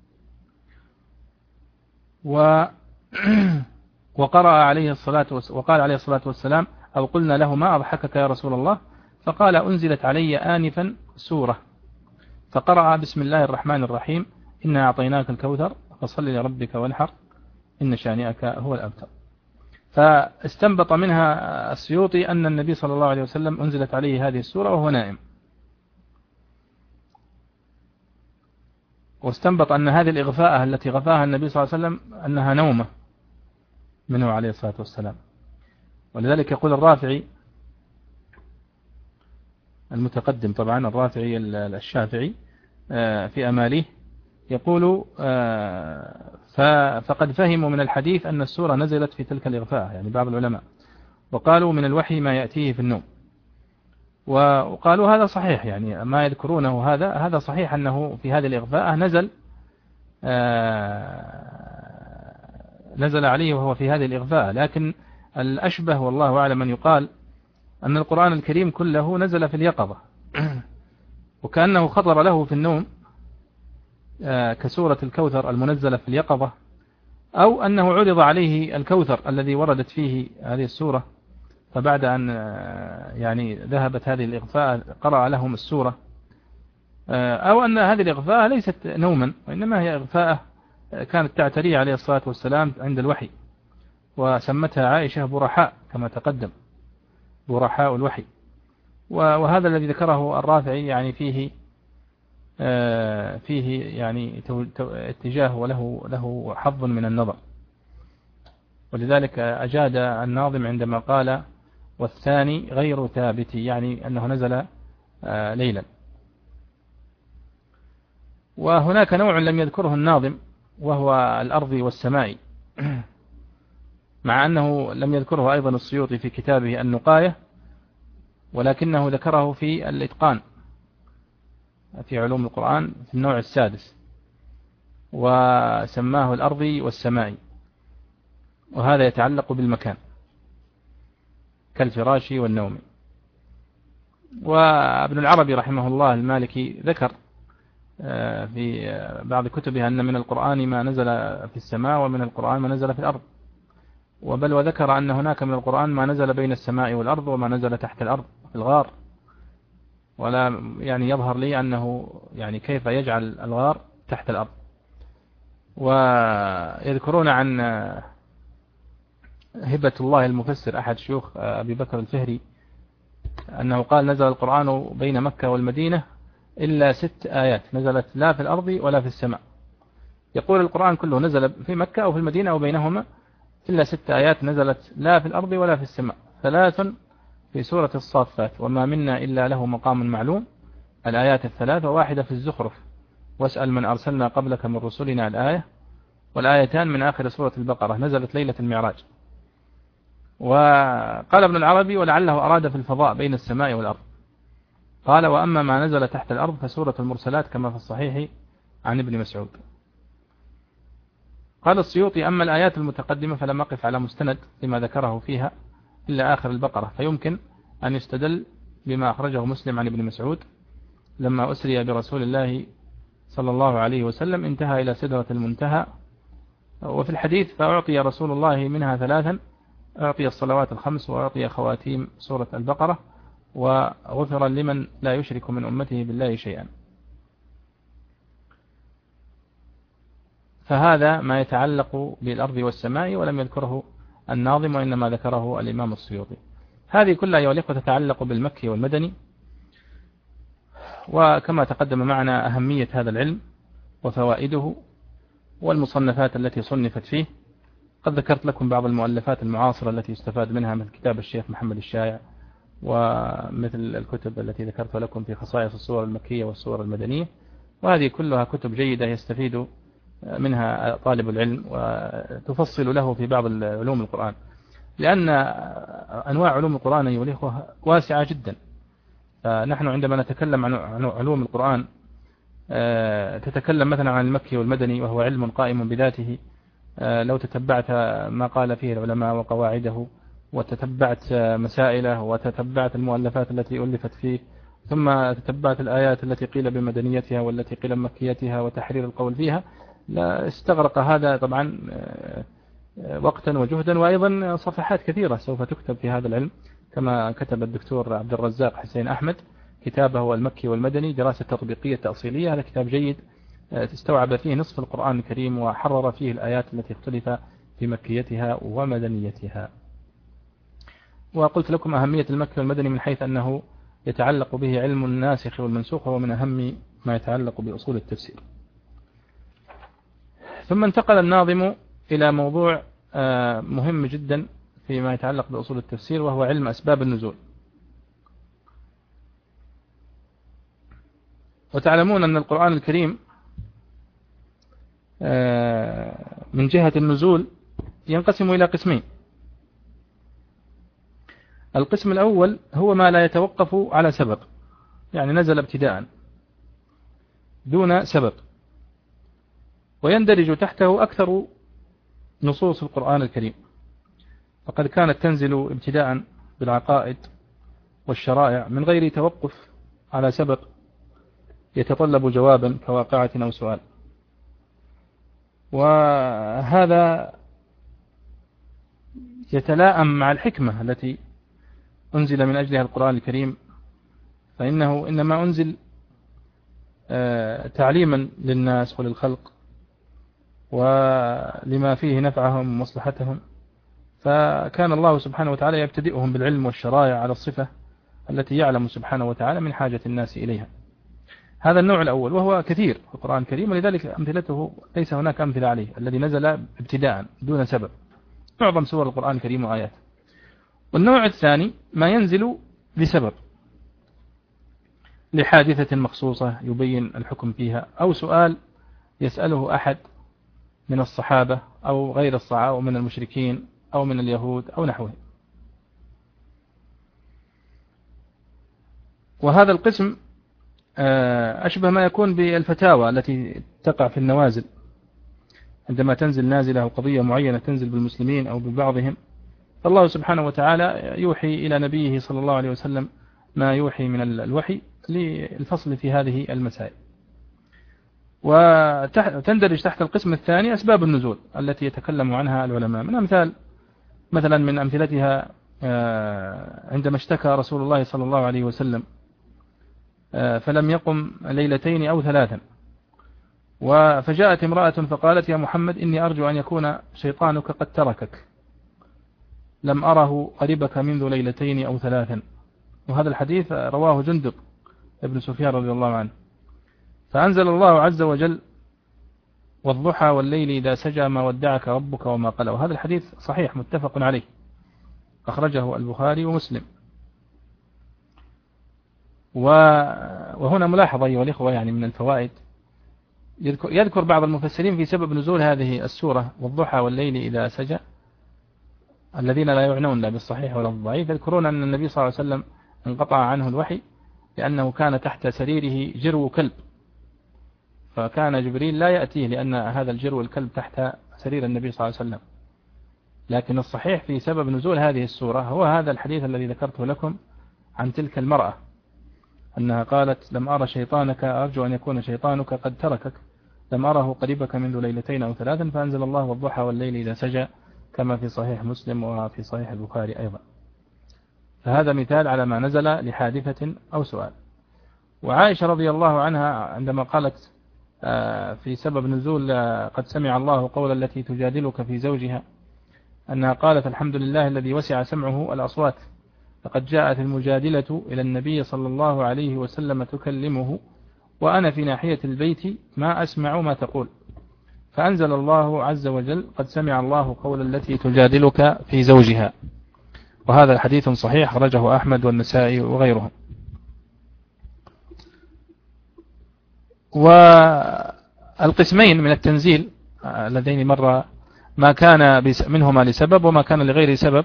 وقال عليه الصلاة والسلام أو قلنا له ما أضحكك يا رسول الله؟ فقال أنزلت علي آنفا سورة، فقرأ بسم الله الرحمن الرحيم إنا أعطيناك الكوثر فصل لربك وانحر إن شانئك هو الأبتر. فاستنبط منها السيوطي أن النبي صلى الله عليه وسلم أنزلت عليه هذه السورة وهو نائم، واستنبط أن هذه الإغفاءة التي غفاها النبي صلى الله عليه وسلم أنها نومة منه عليه الصلاة والسلام. ولذلك يقول الرافعي المتقدم طبعا الرافعي الشافعي في أماليه يقول فقد فهموا من الحديث أن السورة نزلت في تلك الإغفاء، يعني بعض العلماء، وقالوا من الوحي ما يأتيه في النوم، وقالوا هذا صحيح، يعني ما يذكرونه هذا صحيح أنه في هذه الإغفاء نزل عليه وهو في هذه الإغفاء. لكن الأشبه والله أعلم أن يقال أن القرآن الكريم كله نزل في اليقظة وكأنه خطر له في النوم كسورة الكوثر المنزلة في اليقظة، أو أنه عرض عليه الكوثر الذي وردت فيه هذه السورة، فبعد أن يعني ذهبت هذه الإغفاء قرأ لهم السورة، أو أن هذه الإغفاء ليست نوما وإنما هي إغفاء كانت تعتريه عليه الصلاة والسلام عند الوحي، وسمتها عائشة برحاء كما تقدم، برحاء الوحي. وهذا الذي ذكره الرافعي يعني فيه يعني اتجاه وله حظ من النظر، ولذلك أجاد الناظم عندما قال والثاني غير ثابت، يعني أنه نزل ليلا. وهناك نوع لم يذكره الناظم وهو الأرض والسماء، مع أنه لم يذكره أيضا السيوطي في كتابه النقاية، ولكنه ذكره في الإتقان في علوم القرآن في النوع السادس، وسماه الأرض والسماء، وهذا يتعلق بالمكان كالفراش والنوم. وابن العربي رحمه الله المالكي ذكر في بعض كتبه أن من القرآن ما نزل في السماء ومن القرآن ما نزل في الأرض، وبل وذكر أن هناك من القرآن ما نزل بين السماء والأرض وما نزل تحت الأرض في الغار، ولا يعني يظهر لي أنه يعني كيف يجعل الغار تحت الأرض. ويذكرون عن هبة الله المفسر أحد شيوخ أبي بكر الفهري أنه قال نزل القرآن بين مكة والمدينة إلا 6 آيات نزلت لا في الأرض ولا في السماء. يقول القرآن كله نزل في مكة أو في المدينة أو بينهما إلا 6 آيات نزلت لا في الأرض ولا في السماء. 3 في سورة الصافات وما منا إلا له مقام معلوم الآيات 3، وواحدة في الزخرف واسأل من أرسلنا قبلك من رسلنا الآية، والآيتان من آخر سورة البقرة نزلت ليلة المعراج. وقال ابن العربي ولعله أراد في الفضاء بين السماء والأرض. قال وأما ما نزل تحت الأرض فسورة المرسلات كما في الصحيح عن ابن مسعود. قال السيوطي أما الآيات المتقدمة فلم أقف على مستند لما ذكره فيها إلا آخر البقرة، فيمكن أن يستدل بما أخرجه مسلم عن ابن مسعود لما أسري برسول الله صلى الله عليه وسلم انتهى إلى سدرة المنتهى، وفي الحديث فأعطي رسول الله منها 3، أعطي الصلوات ال5 وأعطي خواتيم سورة البقرة، وغفر لمن لا يشرك من أمته بالله شيئا. فهذا ما يتعلق بالأرض والسماء، ولم يذكره الناظم وإنما ذكره الإمام السيوطي. هذه كلها أيها الإخوة تتعلق بالمكي والمدني، وكما تقدم معنا أهمية هذا العلم وفوائده والمصنفات التي صنفت فيه. قد ذكرت لكم بعض المؤلفات المعاصرة التي يستفاد منها مثل كتاب الشيخ محمد الشايع، ومثل الكتب التي ذكرت لكم في خصائص السور المكية والسور المدنية، وهذه كلها كتب جيدة يستفيد منها طالب العلم وتفصل له في بعض علوم القرآن، لأن أنواع علوم القرآن أيها الإخوة واسعة جدا. نحن عندما نتكلم عن علوم القرآن تتكلم مثلا عن المكي والمدني وهو علم قائم بذاته. لو تتبعت ما قال فيه العلماء وقواعده وتتبعت مسائله وتتبعت المؤلفات التي ألفت فيه، ثم تتبعت الآيات التي قيل بمدنيتها والتي قيل بمكيتها وتحرير القول فيها، لا استغرق هذا طبعا وقتا وجهدا، وأيضا صفحات كثيرة سوف تكتب في هذا العلم، كما كتب الدكتور عبد الرزاق حسين أحمد كتابه المكي والمدني دراسة تطبيقية تأصيلية. هذا كتاب جيد استوعب فيه نصف القرآن الكريم وحرر فيه الآيات التي اختلف في مكيتها ومدنيتها. وقلت لكم أهمية المكي والمدني من حيث أنه يتعلق به علم الناسخ والمنسوخ، وهو من أهم ما يتعلق بأصول التفسير. ثم انتقل الناظم إلى موضوع مهم جدا فيما يتعلق بأصول التفسير، وهو علم أسباب النزول. وتعلمون أن القرآن الكريم من جهة النزول ينقسم إلى قسمين. القسم الأول هو ما لا يتوقف على سبب، يعني نزل ابتداء دون سبب، ويندرج تحته أكثر نصوص القرآن الكريم، فقد كانت تنزل ابتداء بالعقائد والشرائع من غير توقف على سبب يتطلب جوابا كواقعة أو سؤال. وهذا يتلائم مع الحكمة التي أنزل من أجلها القرآن الكريم، فإنه إنما أنزل تعليما للناس وللخلق ولما فيه نفعهم ومصلحتهم، فكان الله سبحانه وتعالى يبتدئهم بالعلم والشرائع على الصفة التي يعلم سبحانه وتعالى من حاجة الناس إليها. هذا النوع الأول، وهو كثير في القرآن الكريم، ولذلك أمثلته ليس هناك أمثلة عليه، الذي نزل ابتداء دون سبب، معظم سور القرآن الكريم وآيات. والنوع الثاني ما ينزل بسبب، لحادثة مخصوصة يبين الحكم فيها، أو سؤال يسأله أحد من الصحابة أو غير الصحابة أو من المشركين أو من اليهود أو نحوه. وهذا القسم أشبه ما يكون بالفتاوى التي تقع في النوازل، عندما تنزل نازلة أو قضية معينة تنزل بالمسلمين أو ببعضهم، فالله سبحانه وتعالى يوحي إلى نبيه صلى الله عليه وسلم ما يوحي من الوحي للفصل في هذه المسائل. وتندرج تحت القسم الثاني أسباب النزول التي يتكلم عنها العلماء. من أمثال مثلا من أمثلتها عندما اشتكى رسول الله صلى الله عليه وسلم فلم يقم ليلتين أو 3، فجاءت امرأة فقالت يا محمد إني أرجو أن يكون شيطانك قد تركك، لم أره قريبك منذ ليلتين أو 3. وهذا الحديث رواه جندب ابن سفيان رضي الله عنه. فأنزل الله عز وجل والضحى والليل إذا سجى ما ودعك ربك وما قلى. وهذا الحديث صحيح متفق عليه، أخرجه البخاري ومسلم. وهنا ملاحظة أيها الإخوة يعني من الفوائد، يذكر بعض المفسرين في سبب نزول هذه السورة والضحى والليل إذا سجى الذين لا يعنون لا بالصحيح ولا بالضعيف، يذكرون أن النبي صلى الله عليه وسلم انقطع عنه الوحي لأنه كان تحت سريره جرو كلب، فكان جبريل لا يأتيه لأن هذا الجرو الكلب تحت سرير النبي صلى الله عليه وسلم. لكن الصحيح في سبب نزول هذه السورة هو هذا الحديث الذي ذكرته لكم عن تلك المرأة، أنها قالت: لم أرى شيطانك أرجو أن يكون شيطانك قد تركك، لم أره قريبك منذ ليلتين أو ثلاثا، فأنزل الله والضحى والليل إذا سجى، كما في صحيح مسلم وفي صحيح البخاري أيضا. فهذا مثال على ما نزل لحادثة أو سؤال. وعائشة رضي الله عنها عندما قالت في سبب نزول قد سمع الله قول التي تجادلك في زوجها، أنها قالت: الحمد لله الذي وسع سمعه الأصوات، لقد جاءت المجادلة إلى النبي صلى الله عليه وسلم تكلمه وأنا في ناحية البيت ما أسمع ما تقول، فأنزل الله عز وجل: قد سمع الله قول التي تجادلك في زوجها. وهذا الحديث صحيح، خرجه أحمد والنسائي وغيرهم. والقسمين من التنزيل اللذين مر ما كان منهما لسبب وما كان لغير سبب،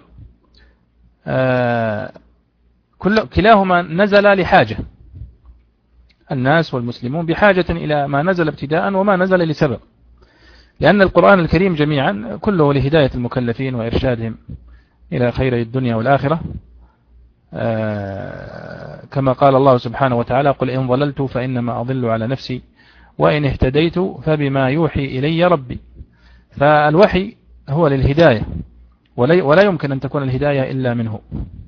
كلاهما نزل لحاجة، الناس والمسلمون بحاجة إلى ما نزل ابتداء وما نزل لسبب، لأن القرآن الكريم جميعا كله لهداية المكلفين وإرشادهم إلى خير الدنيا والآخرة، كما قال الله سبحانه وتعالى: قل إن ضللت فإنما أضل على نفسي وإن اهتديت فبما يوحي إلي ربي. فالوحي هو للهداية، ولا يمكن أن تكون الهداية إلا منه.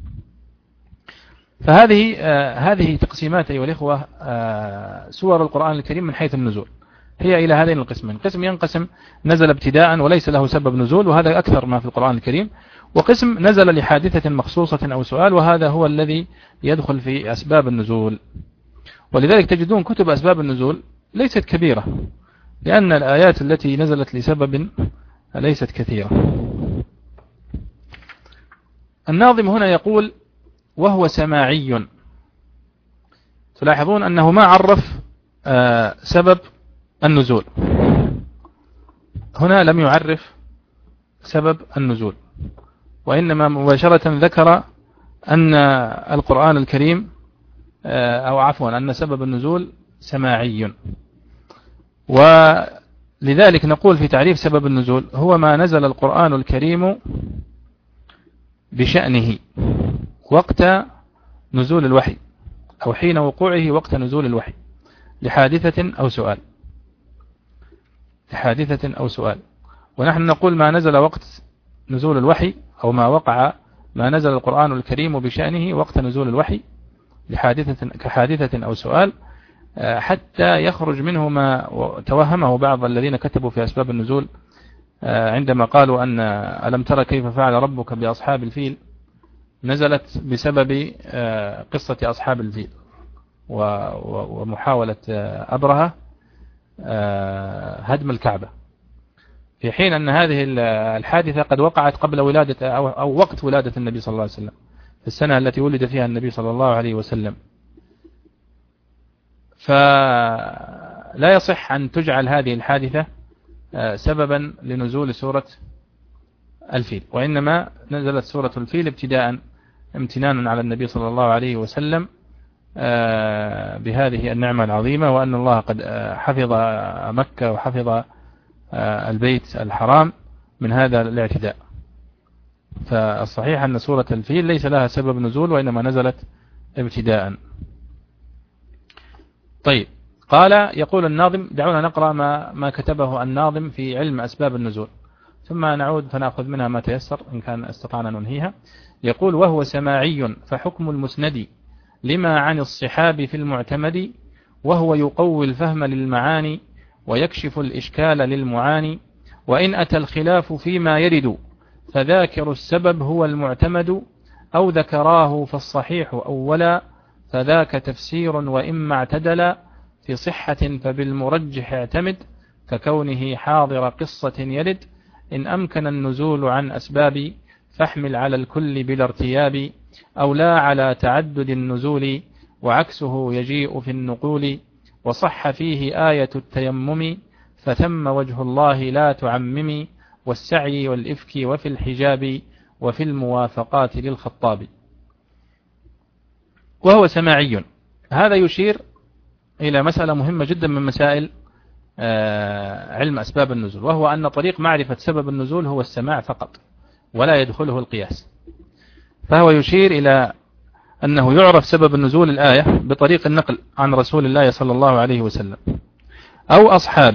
هذه تقسيمات أيها الإخوة سور القرآن الكريم من حيث النزول هي إلى هذين القسمين: قسم ينقسم نزل ابتداء وليس له سبب نزول، وهذا أكثر ما في القرآن الكريم، وقسم نزل لحادثة مخصوصة أو سؤال، وهذا هو الذي يدخل في أسباب النزول. ولذلك تجدون كتب أسباب النزول ليست كبيرة، لأن الآيات التي نزلت لسبب ليست كثيرة. الناظم هنا يقول: وهو سماعي. تلاحظون أنه ما عرف سبب النزول، هنا لم يعرف سبب النزول، وإنما مباشرة ذكر أن القرآن الكريم أو عفوا أن سبب النزول سماعي. ولذلك نقول في تعريف سبب النزول: هو ما نزل القرآن الكريم بشأنه وقت نزول الوحي أو حين وقوعه وقت نزول الوحي لحادثة أو سؤال. ونحن نقول ما نزل وقت نزول الوحي أو ما نزل القرآن الكريم بشأنه وقت نزول الوحي كحادثة أو سؤال، حتى يخرج منه ما توهمه بعض الذين كتبوا في أسباب النزول عندما قالوا أن ألم ترى كيف فعل ربك بأصحاب الفيل نزلت بسبب قصة أصحاب الفيل ومحاولة أبرهة هدم الكعبة، في حين أن هذه الحادثة قد وقعت قبل ولادة أو وقت ولادة النبي صلى الله عليه وسلم، في السنة التي ولد فيها النبي صلى الله عليه وسلم. فلا يصح أن تجعل هذه الحادثة سببا لنزول سورة الفيل، وإنما نزلت سورة الفيل ابتداء امتنانا على النبي صلى الله عليه وسلم بهذه النعمة العظيمة، وأن الله قد حفظ مكة وحفظ البيت الحرام من هذا الاعتداء. فالصحيح أن سورة الفيل ليس لها سبب نزول، وإنما نزلت ابتداء. طيب، يقول الناظم، دعونا نقرأ ما كتبه الناظم في علم أسباب النزول، ثم نعود فنأخذ منها ما تيسر إن كان استطعنا ننهيها. يقول: وهو سماعي فحكم المسند لما عن الصحاب في المعتمد، وهو يقوي الفهم للمعاني ويكشف الإشكال للمعاني، وإن أتى الخلاف فيما يرد فذاكر السبب هو المعتمد، أو ذكراه فالصحيح أولا فذاك تفسير، وإما اعتدل في صحة فبالمرجح اعتمد، ككونه حاضر قصة يلد، إن أمكن النزول عن أسباب فاحمل على الكل بلا ارتياب، أو لا على تعدد النزول وعكسه يجيء في النقول، وصح فيه آية التيمم فثم وجه الله لا تعممي، والسعي والإفك وفي الحجاب وفي الموافقات للخطاب. وهو سماعي. هذا يشير إلى مسألة مهمة جدا من مسائل علم أسباب النزول، وهو أن طريق معرفة سبب النزول هو السماع فقط ولا يدخله القياس. فهو يشير إلى أنه يعرف سبب النزول الآية بطريق النقل عن رسول الله صلى الله عليه وسلم أو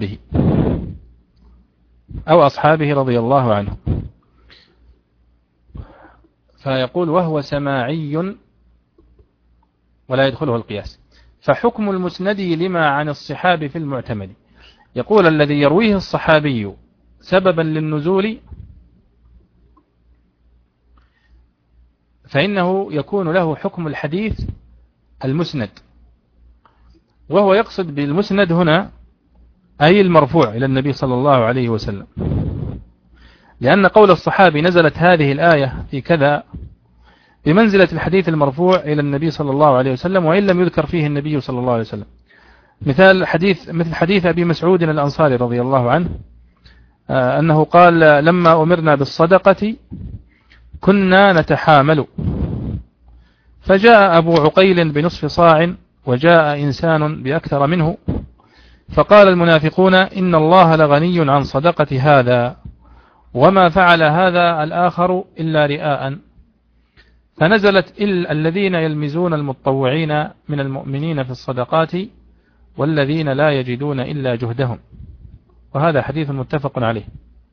أصحابه رضي الله عنه. فيقول وهو سماعي ولا يدخله القياس. فحكم المسند لما عن الصحاب في المعتمد، يقول الذي يرويه الصحابي سببا للنزول فإنه يكون له حكم الحديث المسند، وهو يقصد بالمسند هنا أي المرفوع إلى النبي صلى الله عليه وسلم، لأن قول الصحابي نزلت هذه الآية في كذا بمنزلة الحديث المرفوع إلى النبي صلى الله عليه وسلم، وإن لم يذكر فيه النبي صلى الله عليه وسلم. مثل حديث أبي مسعود الأنصاري رضي الله عنه أنه قال لما أمرنا بالصدقة كنا نتحامل، فجاء أبو عقيل بنصف صاع وجاء إنسان بأكثر منه، فقال المنافقون إن الله لغني عن صدقة هذا، وما فعل هذا الآخر إلا رئاء، فنزلت الذين يلمزون المتطوعين من المؤمنين في الصدقات والذين لا يجدون إلا جهدهم. وهذا حديث متفق عليه.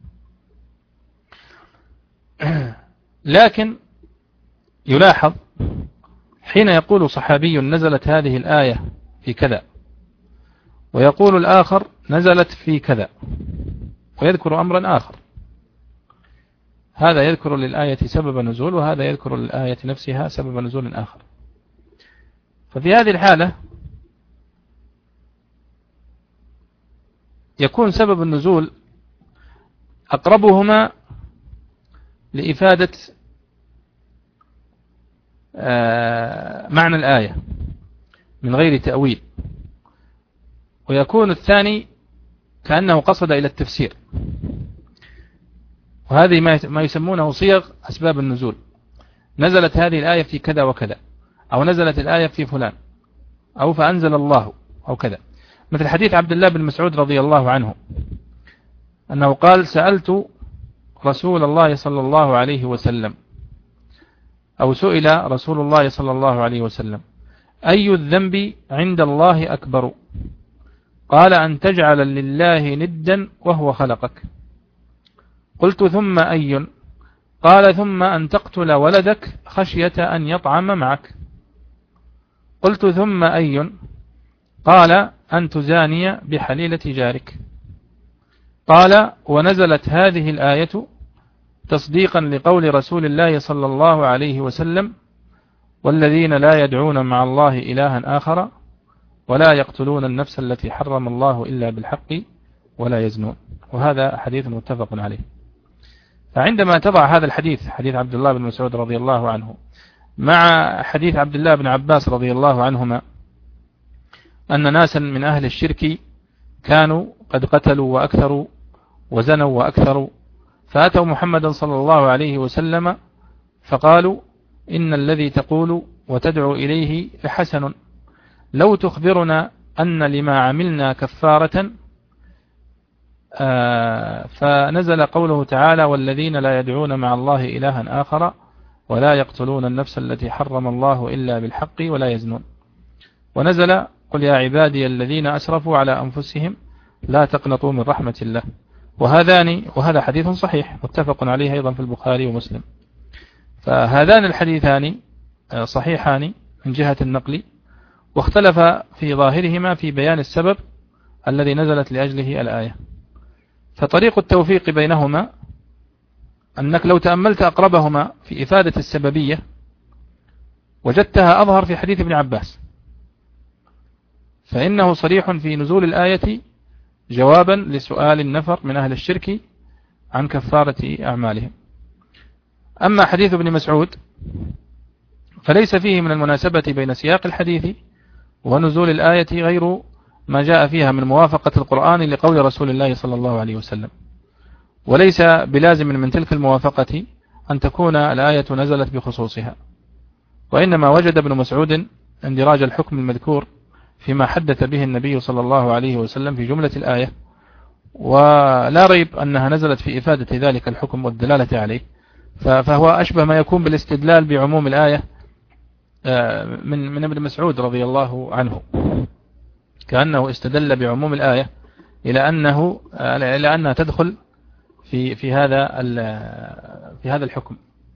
لكن يلاحظ حين يقول صحابي نزلت هذه الآية في كذا، ويقول الآخر نزلت في كذا، ويذكر أمرا آخر، هذا يذكر للآية سبب نزول، وهذا يذكر للآية نفسها سبب نزول آخر. ففي هذه الحالة يكون سبب النزول أقربهما لإفادة معنى الآية من غير تأويل، ويكون الثاني كأنه قصد إلى التفسير. وهذه ما يسمونه صيغ أسباب النزول، نزلت هذه الآية في كذا وكذا، أو نزلت الآية في فلان، أو فأنزل الله، أو كذا. مثل حديث عبد الله بن مسعود رضي الله عنه أنه قال سألت رسول الله صلى الله عليه وسلم، أو سئل رسول الله صلى الله عليه وسلم أي الذنب عند الله أكبر؟ قال أن تجعل لله ندا وهو خلقك. قلت ثم أي؟ قال ثم أن تقتل ولدك خشية أن يطعم معك. قلت ثم أي؟ قال أن تزاني بحليلة جارك. قال ونزلت هذه الآية تصديقا لقول رسول الله صلى الله عليه وسلم والذين لا يدعون مع الله إلها آخر ولا يقتلون النفس التي حرم الله إلا بالحق ولا يزنون. وهذا حديث متفق عليه. فعندما تضع هذا الحديث، حديث عبد الله بن مسعود رضي الله عنه، مع حديث عبد الله بن عباس رضي الله عنهما أن ناسا من أهل الشرك كانوا قد قتلوا وأكثروا وزنوا وأكثروا، فأتوا محمدا صلى الله عليه وسلم فقالوا إن الذي تقول وتدعو إليه لحسن، لو تخبرنا أن لما عملنا كفارة. فنزل قوله تعالى والذين لا يدعون مع الله إلها آخر ولا يقتلون النفس التي حرم الله إلا بالحق ولا يزنون. ونزل قل يا عبادي الذين أسرفوا على أنفسهم لا تقنطوا من رحمة الله. وهذا حديث صحيح متفق عليه أيضا في البخاري ومسلم. فهذان الحديثان صحيحان من جهة النقل، واختلف في ظاهرهما في بيان السبب الذي نزلت لأجله الآية. فطريق التوفيق بينهما أنك لو تأملت أقربهما في إفادة السببية وجدتها أظهر في حديث ابن عباس، فإنه صريح في نزول الآية جوابا لسؤال النفر من أهل الشرك عن كفارة أعمالهم. أما حديث ابن مسعود فليس فيه من المناسبة بين سياق الحديث ونزول الآية غير ما جاء فيها من موافقة القرآن لقول رسول الله صلى الله عليه وسلم، وليس بلازم من تلك الموافقة أن تكون الآية نزلت بخصوصها، وإنما وجد ابن مسعود اندراج الحكم المذكور فيما حدث به النبي صلى الله عليه وسلم في جملة الآية، ولا ريب أنها نزلت في إفادة ذلك الحكم والدلالة عليه، فهو أشبه ما يكون بالاستدلال بعموم الآية من ابن مسعود رضي الله عنه، كأنه استدل بعموم الآية إلى أنها تدخل في هذا الحكم.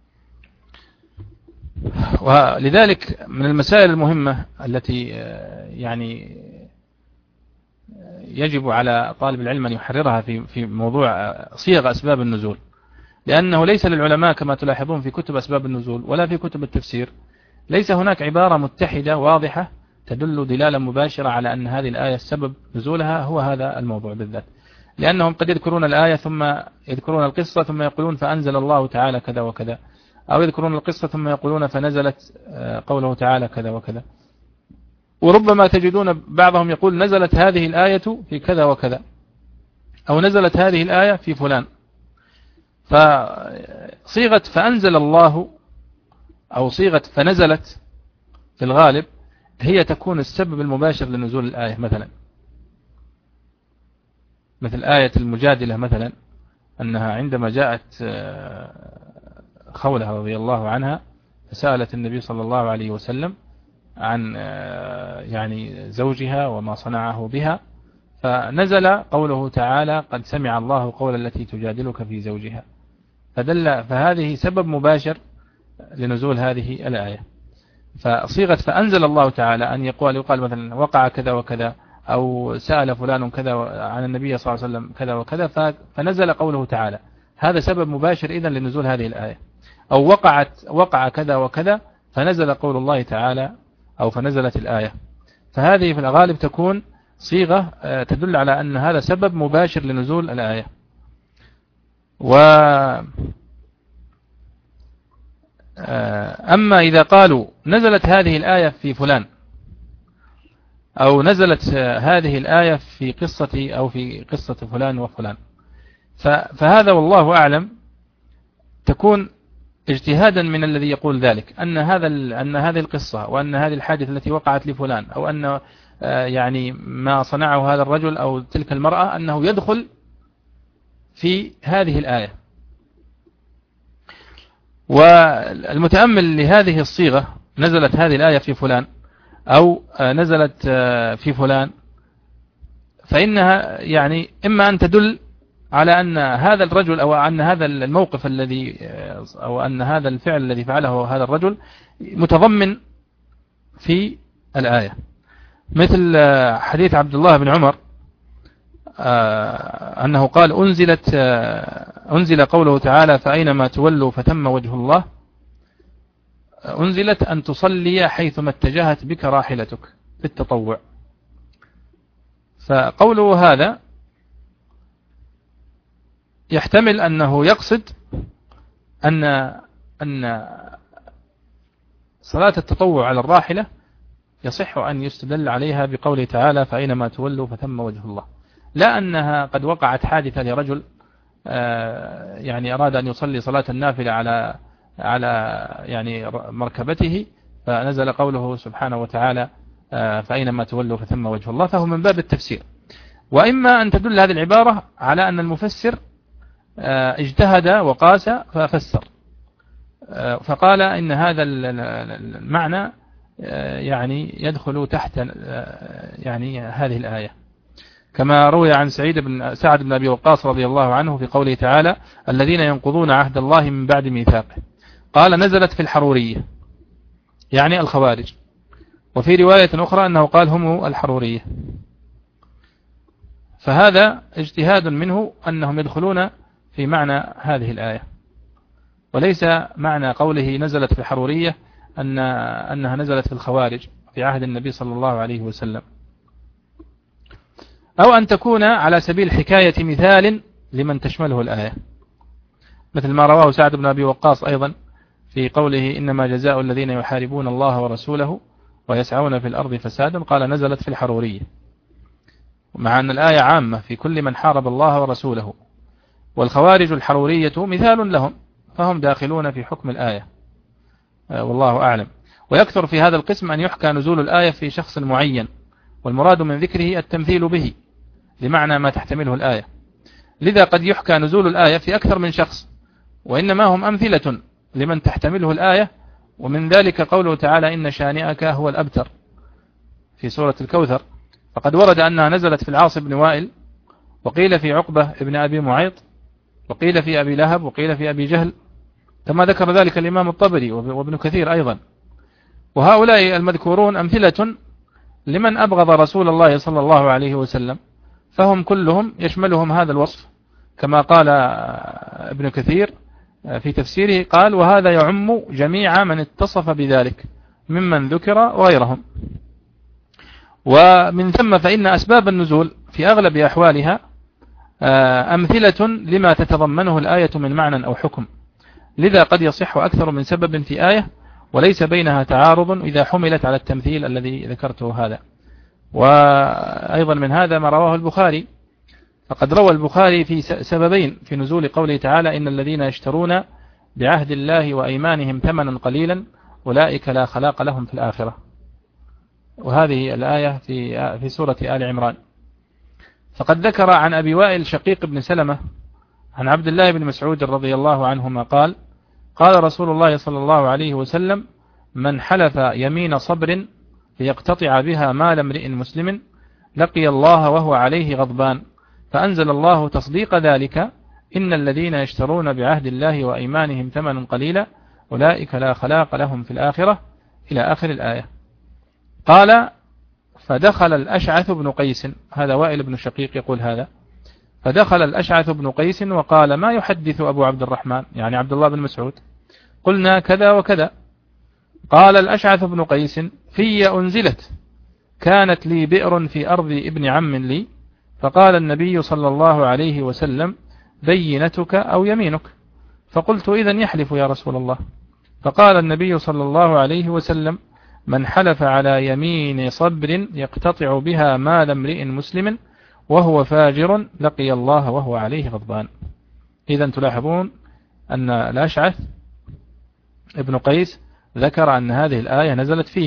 ولذلك من المسائل المهمة التي يعني يجب على طالب العلم أن يحررها في موضوع صيغ أسباب النزول، لأنه ليس للعلماء كما تلاحظون في كتب أسباب النزول ولا في كتب التفسير ليس هناك عبارة متحدة واضحة تدل دلالة مباشرة على أن هذه الآية السبب نزولها هو هذا الموضوع بالذات، لأنهم قد يذكرون الآية ثم يذكرون القصة ثم يقولون فأنزل الله تعالى كذا وكذا، أو يذكرون القصة ثم يقولون فنزلت قوله تعالى كذا وكذا، وربما تجدون بعضهم يقول نزلت هذه الآية في كذا وكذا، أو نزلت هذه الآية في فلان. فصيغة فأنزل الله أو صيغة فنزلت في الغالب هي تكون السبب المباشر لنزول الآية، مثل آية المجادلة مثلا، أنها عندما جاءت خولة رضي الله عنها فسألت النبي صلى الله عليه وسلم عن يعني زوجها وما صنعه بها، فنزل قوله تعالى قد سمع الله قول التي تجادلك في زوجها، فهذه سبب مباشر لنزول هذه الآية. فصيغة فأنزل الله تعالى أن يقال مثلا وقع كذا وكذا، أو سأل فلان كذا عن النبي صلى الله عليه وسلم كذا وكذا فنزل قوله تعالى، هذا سبب مباشر إذن لنزول هذه الآية. أو وقع كذا وكذا فنزل قول الله تعالى أو فنزلت الآية، فهذه في الغالب تكون صيغة تدل على أن هذا سبب مباشر لنزول الآية. أما إذا قالوا نزلت هذه الآية في فلان، أو نزلت هذه الآية في قصة أو في قصة فلان وفلان، فهذا والله أعلم تكون اجتهادا من الذي يقول ذلك، أن هذه القصة وأن هذه الحادثة التي وقعت لفلان، أو أن يعني ما صنعه هذا الرجل أو تلك المرأة أنه يدخل في هذه الآية. والمتأمل لهذه الصيغة نزلت هذه الآية في فلان أو نزلت في فلان، فإنها يعني إما أن تدل على أن هذا الرجل أو أن هذا الموقف الذي أو أن هذا الفعل الذي فعله هذا الرجل متضمن في الآية، مثل حديث عبد الله بن عمر أنه قال أنزل قوله تعالى فأينما تولوا فتم وجه الله، أنزلت أن تصلي حيثما اتجهت بك راحلتك في التطوع. فقوله هذا يحتمل أنه يقصد أن صلاة التطوع على الراحلة يصح أن يستدل عليها بقوله تعالى فأينما تولوا فتم وجه الله، لا أنها قد وقعت حادثة لرجل يعني أراد أن يصلي صلاة النافلة على يعني مركبته، فنزل قوله سبحانه وتعالى فأينما تولوا فتم وجه الله، فهو من باب التفسير. وإما أن تدل هذه العبارة على أن المفسر اجتهد وقاس ففسر، فقال إن هذا المعنى يعني يدخل تحت يعني هذه الآية، كما روي عن سعد بن أبي وقاص رضي الله عنه في قوله تعالى الذين ينقضون عهد الله من بعد ميثاقه، قال نزلت في الحرورية يعني الخوارج، وفي رواية أخرى أنه قال هم الحرورية. فهذا اجتهاد منه أنهم يدخلون في معنى هذه الآية، وليس معنى قوله نزلت في الحرورية أنها نزلت في الخوارج في عهد النبي صلى الله عليه وسلم. أو أن تكون على سبيل حكاية مثال لمن تشمله الآية، مثل ما رواه سعد بن أبي وقاص أيضا في قوله إنما جزاء الذين يحاربون الله ورسوله ويسعون في الأرض فسادا، قال نزلت في الحرورية، مع أن الآية عامة في كل من حارب الله ورسوله، والخوارج الحرورية مثال لهم فهم داخلون في حكم الآية، والله أعلم. ويكثر في هذا القسم أن يحكى نزول الآية في شخص معين، والمراد من ذكره التمثيل به لمعنى ما تحتمله الآية، لذا قد يحكى نزول الآية في أكثر من شخص، وإنما هم أمثلة لمن تحتمله الآية. ومن ذلك قوله تعالى إن شانئك هو الأبتر في سورة الكوثر، فقد ورد أنها نزلت في العاص بن وائل، وقيل في عقبة ابن أبي معيط، وقيل في أبي لهب، وقيل في أبي جهل، كما ذكر ذلك الإمام الطبري وابن كثير أيضا. وهؤلاء المذكورون أمثلة لمن أبغض رسول الله صلى الله عليه وسلم، فهم كلهم يشملهم هذا الوصف، كما قال ابن كثير في تفسيره قال وهذا يعم جميع من اتصف بذلك ممن ذكر وغيرهم. ومن ثم فإن أسباب النزول في أغلب أحوالها أمثلة لما تتضمنه الآية من معنى أو حكم، لذا قد يصح أكثر من سبب في آية وليس بينها تعارض إذا حملت على التمثيل الذي ذكرته هذا. وأيضا من هذا ما رواه البخاري، فقد روى البخاري في سببين في نزول قوله تعالى إن الذين يشترون بعهد الله وأيمانهم ثمنا قليلا أولئك لا خلاق لهم في الآخرة، وهذه الآية في سورة آل عمران. فقد ذكر عن أبي وائل شقيق بن سلمة عن عبد الله بن مسعود رضي الله عنهما قال قال رسول الله صلى الله عليه وسلم من حلف يمين صبر ليقتطع بها مال امرئ مسلم لقي الله وهو عليه غضبان، فأنزل الله تصديق ذلك إن الذين يشترون بعهد الله وأيمانهم ثمنا قليلا أولئك لا خلاق لهم في الآخرة إلى آخر الآية. قال فدخل الأشعث بن قيس، هذا وائل بن شقيق يقول هذا، فدخل الأشعث بن قيس وقال ما يحدث أبو عبد الرحمن يعني عبد الله بن مسعود؟ قلنا كذا وكذا. قال الأشعث بن قيس في أنزلت كانت لي بئر في أرض ابن عم لي، فقال النبي صلى الله عليه وسلم بينتك أو يمينك، فقلت إذن يحلف يا رسول الله، فقال النبي صلى الله عليه وسلم من حلف على يمين صبر يقتطع بها مال امرئ مسلم وهو فاجر لقي الله وهو عليه غضبان. إذن تلاحظون أن الأشعث ابن قيس ذكر أن هذه الآية نزلت فيه،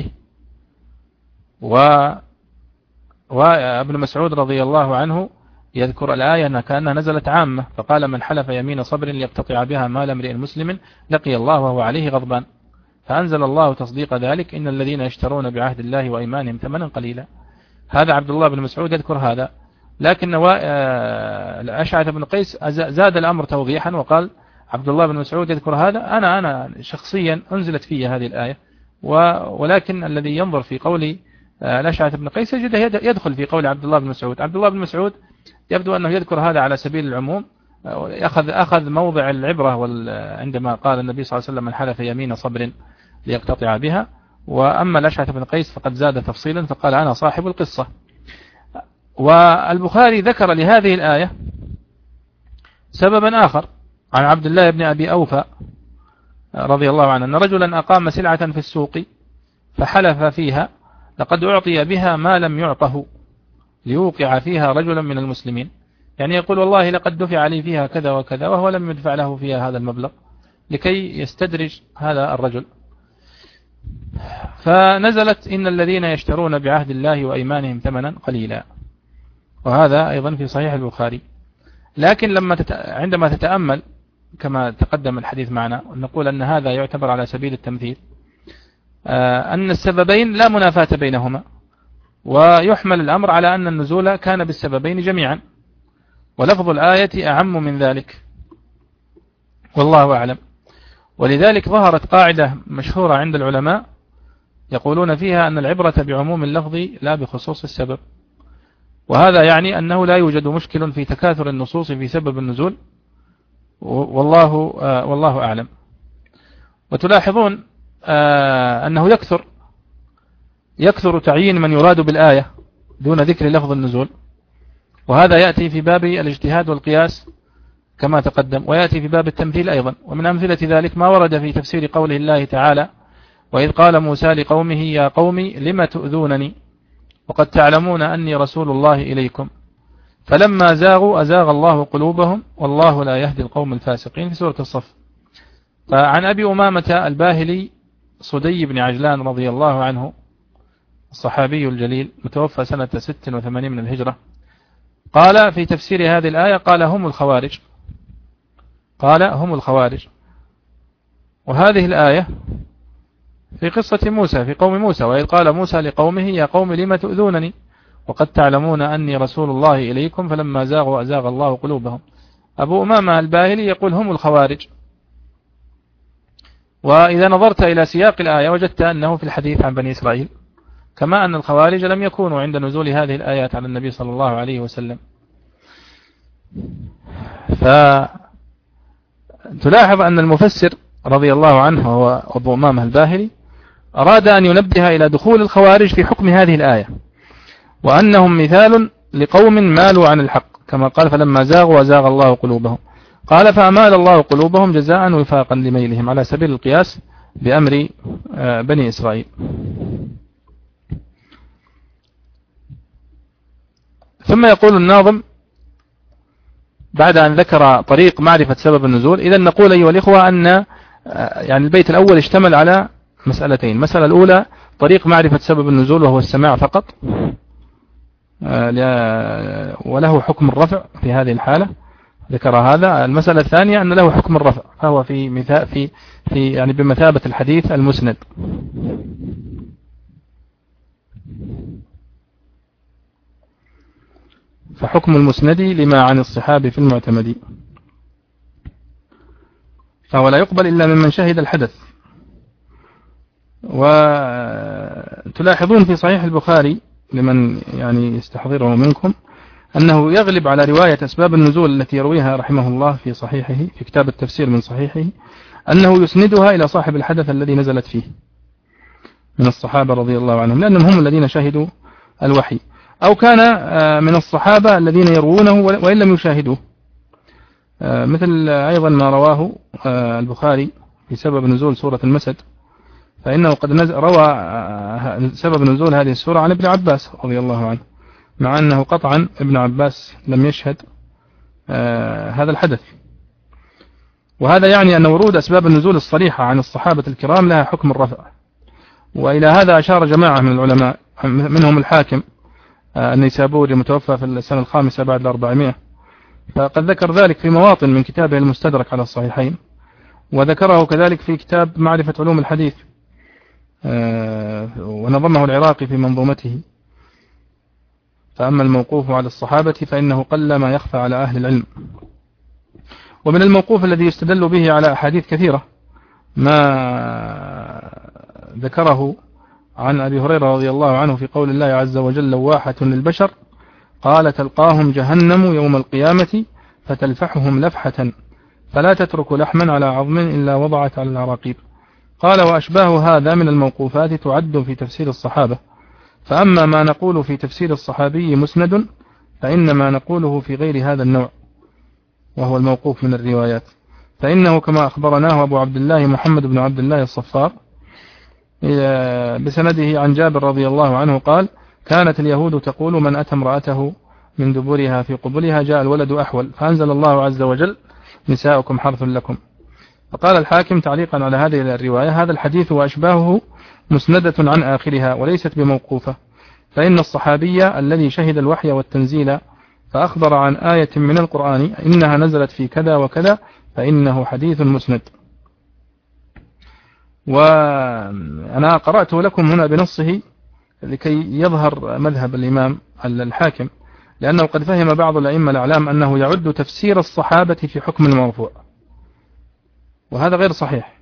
وابن مسعود رضي الله عنه يذكر الآية أنها كأنها نزلت عامة، فقال من حلف يمين صبر ليقتطع بها مال امرئ مسلم لقي الله وهو عليه غضبان، فأنزل الله تصديق ذلك إن الذين يشترون بعهد الله وإيمانهم ثمنا قليلا. هذا عبد الله بن مسعود يذكر هذا، لكن أشعث بن قيس زاد الأمر توضيحا وقال عبد الله بن مسعود يذكر هذا أنا شخصيا أنزلت في هذه الآية، ولكن الذي ينظر في قول الأشعث بن قيس يجده يدخل في قول عبد الله بن مسعود. عبد الله بن مسعود يبدو أنه يذكر هذا على سبيل العموم، أخذ موضع العبرة عندما قال النبي صلى الله عليه وسلم من حلف يمين صبر ليقتطع بها، وأما الأشعث بن قيس فقد زاد تفصيلا فقال أنا صاحب القصة. والبخاري ذكر لهذه الآية سببا آخر عن عبد الله بن أبي أوفى رضي الله عنه أن رجلا أقام سلعة في السوق فحلف فيها لقد أعطي بها ما لم يعطه ليوقع فيها رجلا من المسلمين، يعني يقول والله لقد دفع لي فيها كذا وكذا وهو لم يدفع له فيها هذا المبلغ لكي يستدرج هذا الرجل. فنزلت إن الذين يشترون بعهد الله وأيمانهم ثمنا قليلا، وهذا أيضا في صحيح البخاري. لكن عندما تتأمل كما تقدم الحديث معنا ونقول أن هذا يعتبر على سبيل التمثيل، أن السببين لا منافاة بينهما، ويحمل الأمر على أن النزول كان بالسببين جميعا، ولفظ الآية أعم من ذلك والله أعلم. ولذلك ظهرت قاعدة مشهورة عند العلماء يقولون فيها أن العبرة بعموم اللفظ لا بخصوص السبب، وهذا يعني أنه لا يوجد مشكل في تكاثر النصوص في سبب النزول، والله أعلم. وتلاحظون أنه يكثر تعيين من يراد بالآية دون ذكر لفظ النزول، وهذا يأتي في باب الاجتهاد والقياس كما تقدم، ويأتي في باب التمثيل أيضا. ومن أمثلة ذلك ما ورد في تفسير قوله الله تعالى: وإذ قال موسى لقومه يا قوم لم تؤذونني وقد تعلمون أني رسول الله إليكم فلما زاغوا أزاغ الله قلوبهم والله لا يهدي القوم الفاسقين، في سورة الصف. فعن أبي أمامة الباهلي صدي بن عجلان رضي الله عنه الصحابي الجليل متوفى سنة 86 من الهجرة، قال في تفسير هذه الآية قال هم الخوارج، قال هم الخوارج. وهذه الآية في قصة موسى في قوم موسى: وإذ قال موسى لقومه يا قوم لم تؤذونني وقد تعلمون أني رسول الله إليكم فلما زاغوا أزاغ الله قلوبهم. أبو أمامة الباهلي يقول هم الخوارج. وإذا نظرت إلى سياق الآية وجدت أنه في الحديث عن بني إسرائيل، كما أن الخوارج لم يكونوا عند نزول هذه الآيات على النبي صلى الله عليه وسلم. فتلاحظ أن المفسر رضي الله عنه هو أبو أمامة الباهلي أراد أن ينبه إلى دخول الخوارج في حكم هذه الآية، وأنهم مثال لقوم مالوا عن الحق كما قال فلما زاغوا وزاغ الله قلوبهم. قال فأمال الله قلوبهم جزاء وفاقا لميلهم على سبيل القياس بأمر بني إسرائيل. ثم يقول الناظم بعد أن ذكر طريق معرفة سبب النزول: إذا نقول أيها الإخوة أن يعني البيت الأول اشتمل على مسألتين. المسألة الأولى طريق معرفة سبب النزول وهو السماع فقط، وله حكم الرفع في هذه الحالة، ذكر هذا. المسألة الثانية أن له حكم الرفع، فهو في يعني بمثابة الحديث المسند. فحكم المسند لما عن الصحابة في المعتمد، فهو لا يقبل إلا ممن شهد الحدث. وتلاحظون في صحيح البخاري لمن يعني يستحضره منكم أنه يغلب على رواية أسباب النزول التي يرويها رحمه الله في صحيحه في كتاب التفسير من صحيحه أنه يسندها إلى صاحب الحدث الذي نزلت فيه من الصحابة رضي الله عنهم، لأنهم هم الذين شهدوا الوحي، أو كان من الصحابة الذين يروونه وإن لم يشاهدوه، مثل أيضا ما رواه البخاري في سبب نزول سورة المسد، فإنه قد روى سبب نزول هذه السورة عن ابن عباس رضي الله عنه، مع أنه قطعا ابن عباس لم يشهد هذا الحدث. وهذا يعني أن ورود أسباب النزول الصريحة عن الصحابة الكرام لها حكم الرفع. وإلى هذا أشار جماعة من العلماء، منهم الحاكم النيسابوري المتوفى في السنة 5 بعد 400، فقد ذكر ذلك في مواطن من كتابه المستدرك على الصحيحين، وذكره كذلك في كتاب معرفة علوم الحديث، ونظمه العراقي في منظومته. فأما الموقوف على الصحابة فإنه قل ما يخفى على أهل العلم. ومن الموقوف الذي يستدل به على أحاديث كثيرة ما ذكره عن أبي هريرة رضي الله عنه في قول الله عز وجل: لواحة للبشر قال تلقاهم جهنم يوم القيامة فتلفحهم لفحة فلا تترك لحما على عظم إلا وضعت على العراقيب. قال: وأشباه هذا من الموقوفات تعد في تفسير الصحابة. فأما ما نقول في تفسير الصحابي مسند فإنما نقوله في غير هذا النوع وهو الموقوف من الروايات، فإنه كما أخبرناه أبو عبد الله محمد بن عبد الله الصفار بسنده عن جابر رضي الله عنه قال: كانت اليهود تقول من أتى امرأته من دبرها في قبلها جاء الولد أحول، فأنزل الله عز وجل: نساؤكم حرث لكم. فقال الحاكم تعليقا على هذه الرواية: هذا الحديث وأشباهه مسندة عن آخرها وليست بموقوفة، فإن الصحابي الذي شهد الوحي والتنزيل فأخبر عن آية من القرآن إنها نزلت في كذا وكذا فإنه حديث مسند. وأنا قرأته لكم هنا بنصه لكي يظهر مذهب الإمام الحاكم، لأنه قد فهم بعض الأئمة الأعلام أنه يعد تفسير الصحابة في حكم المرفوع، وهذا غير صحيح.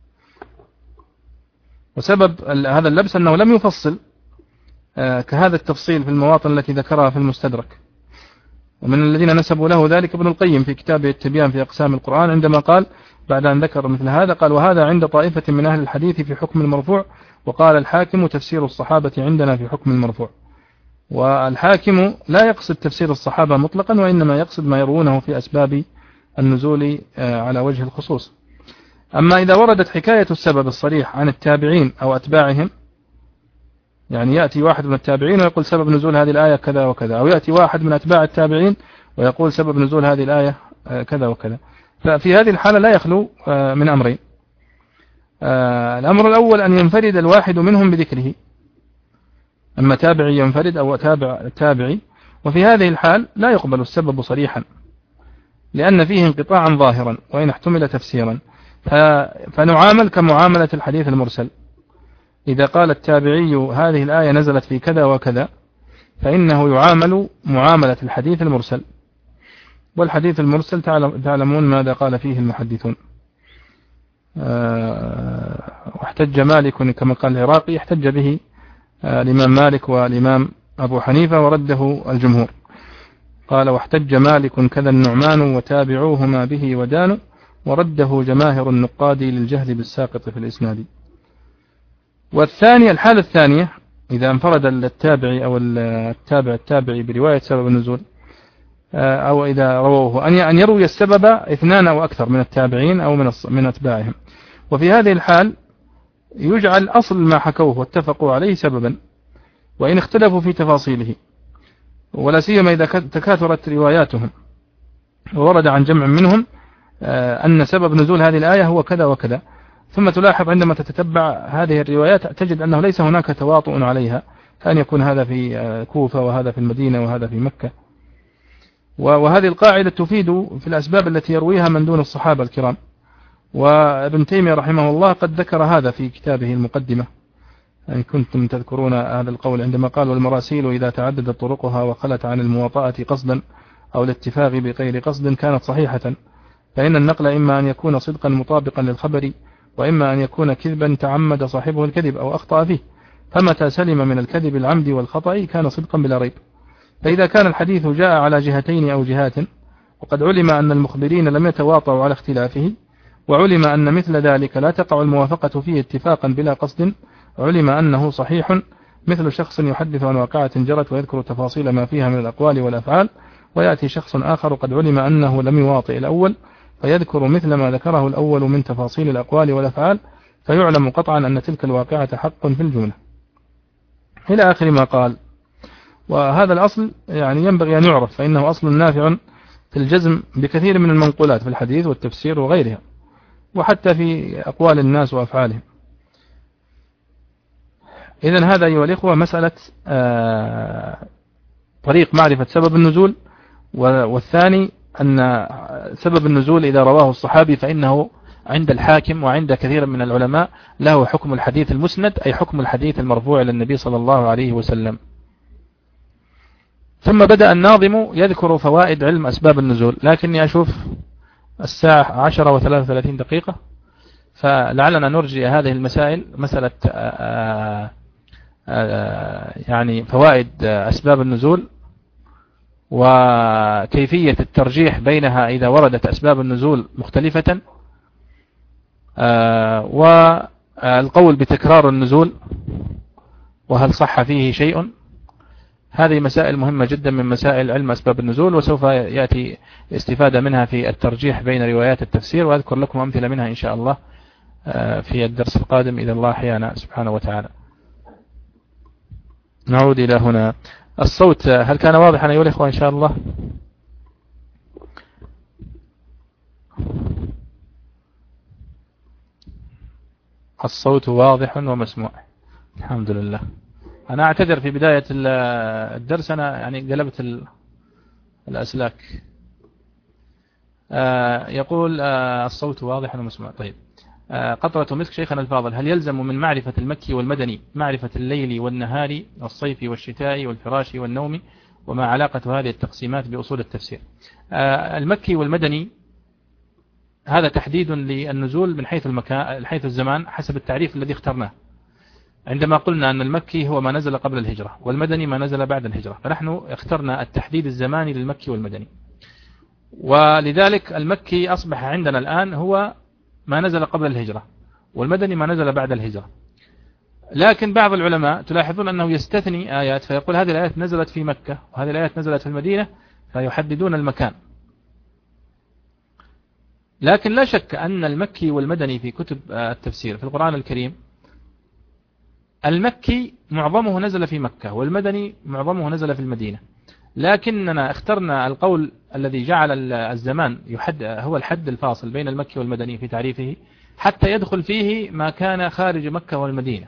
وسبب هذا اللبس أنه لم يفصل كهذا التفصيل في المواطن التي ذكرها في المستدرك. ومن الذين نسبوا له ذلك ابن القيم في كتابه التبيان في أقسام القرآن، عندما قال بعد أن ذكر مثل هذا قال: وهذا عند طائفة من أهل الحديث في حكم المرفوع، وقال الحاكم: تفسير الصحابة عندنا في حكم المرفوع. والحاكم لا يقصد تفسير الصحابة مطلقا، وإنما يقصد ما يروونه في أسباب النزول على وجه الخصوص. أما إذا وردت حكاية السبب الصريح عن التابعين أو أتباعهم، يعني يأتي واحد من التابعين ويقول سبب نزول هذه الآية كذا وكذا، أو يأتي واحد من أتباع التابعين ويقول سبب نزول هذه الآية كذا وكذا، ففي هذه الحالة لا يخلو من أمرين. الأمر الأول أن ينفرد الواحد منهم بذكره، أما تابعي ينفرد أو تابعي، وفي هذه الحال لا يقبل السبب صريحا، لأن فيه انقطاعا ظاهرا وإن احتمل تفسيرا، فنعامل كمعاملة الحديث المرسل. إذا قال التابعي هذه الآية نزلت في كذا وكذا، فإنه يعامل معاملة الحديث المرسل. والحديث المرسل تعلمون ماذا قال فيه المحدثون. واحتج مالك كما قال العراقي، احتج به الإمام مالك والإمام أبو حنيفة ورده الجمهور. قال واحتج مالك كذا النعمان وتابعوهما به ودانوا، ورده جماهر النقاد للجهل بالساقط في الإسناد. والثانية الحالة الثانية إذا انفرد التابعي أو التابعي برواية سبب النزول، أو إذا رووه أن يروي السبب اثنان أو أكثر من التابعين أو من أتباعهم، وفي هذه الحال يجعل أصل ما حكوه واتفقوا عليه سببا وإن اختلفوا في تفاصيله، ولا سيما إذا تكاثرت رواياتهم وورد عن جمع منهم أن سبب نزول هذه الآية هو كذا وكذا، ثم تلاحظ عندما تتتبع هذه الروايات تجد أنه ليس هناك تواطؤ عليها، كأن يكون هذا في كوفة وهذا في المدينة وهذا في مكة. وهذه القاعدة تفيد في الأسباب التي يرويها من دون الصحابة الكرام. وابن تيمية رحمه الله قد ذكر هذا في كتابه المقدمة، إن كنتم تذكرون هذا القول عندما قال والمراسيل إذا تعددت طرقها وخلت عن المواطأة قصدا أو الاتفاق بغير قصد كانت صحيحة، فإن النقل إما أن يكون صدقا مطابقا للخبر، وإما أن يكون كذبا تعمد صاحبه الكذب أو أخطأ فيه، فمتى سلم من الكذب العمد والخطأ كان صدقا بلا ريب. فإذا كان الحديث جاء على جهتين أو جهات، وقد علم أن المخبرين لم يتواطؤوا على اختلافه، وعلم أن مثل ذلك لا تقع الموافقة فيه اتفاقا بلا قصد، علم أنه صحيح، مثل شخص يحدث عن واقعة جرت ويذكر تفاصيل ما فيها من الأقوال والأفعال، ويأتي شخص آخر قد علم أنه لم يواطئ الأول فيذكر مثل ما ذكره الأول من تفاصيل الأقوال والأفعال، فيعلم قطعا أن تلك الواقعة حق في الجملة، إلى آخر ما قال. وهذا الأصل يعني ينبغي أن يعرف، فإنه أصل نافع في الجزم بكثير من المنقولات في الحديث والتفسير وغيرها، وحتى في أقوال الناس وأفعالهم. إذن هذا أيها الإخوة مسألة طريق معرفة سبب النزول. والثاني أن سبب النزول إذا رواه الصحابي فإنه عند الحاكم وعند كثير من العلماء له حكم الحديث المسند، أي حكم الحديث المرفوع إلى النبي صلى الله عليه وسلم. ثم بدأ الناظم يذكر فوائد علم أسباب النزول، لكني أشوف الساعة 10:33، فلعلنا نرجع هذه المسائل، مسألة يعني فوائد أسباب النزول وكيفية الترجيح بينها إذا وردت أسباب النزول مختلفة، والقول بتكرار النزول وهل صح فيه شيء. هذه مسائل مهمة جدا من مسائل علم أسباب النزول، وسوف يأتي استفادة منها في الترجيح بين روايات التفسير، وأذكر لكم أمثلة منها إن شاء الله في الدرس القادم إذا الله أحيانا سبحانه وتعالى. نعود إلى هنا. الصوت هل كان واضحا أيها الإخوة إن شاء الله؟ الصوت واضح ومسموع الحمد لله. أنا أعتذر في بداية الدرس، أنا يعني قلبت الأسلاك. يقول الصوت واضح ومسموع. طيب، قطرة مسك شيخنا الفاضل، هل يلزم من معرفة المكي والمدني معرفة الليل والنهار والصيف والشتاء والفراش والنوم، وما علاقة هذه التقسيمات بأصول التفسير؟ المكي والمدني هذا تحديد للنزول من حيث المكان، حيث الزمان، حسب التعريف الذي اخترناه عندما قلنا أن المكي هو ما نزل قبل الهجرة والمدني ما نزل بعد الهجرة، فنحن اخترنا التحديد الزماني للمكي والمدني، ولذلك المكي أصبح عندنا الآن هو ما نزل قبل الهجرة، والمدني ما نزل بعد الهجرة. لكن بعض العلماء تلاحظون أنه يستثني آيات فيقول هذه الآيات نزلت في مكة وهذه الآيات نزلت في المدينة، فيحددون المكان. لكن لا شك أن المكي والمدني في كتب التفسير في القرآن الكريم، المكي معظمه نزل في مكة والمدني معظمه نزل في المدينة، لكننا اخترنا القول الذي جعل الزمان هو الحد الفاصل بين المكي والمدني في تعريفه، حتى يدخل فيه ما كان خارج مكة والمدينة،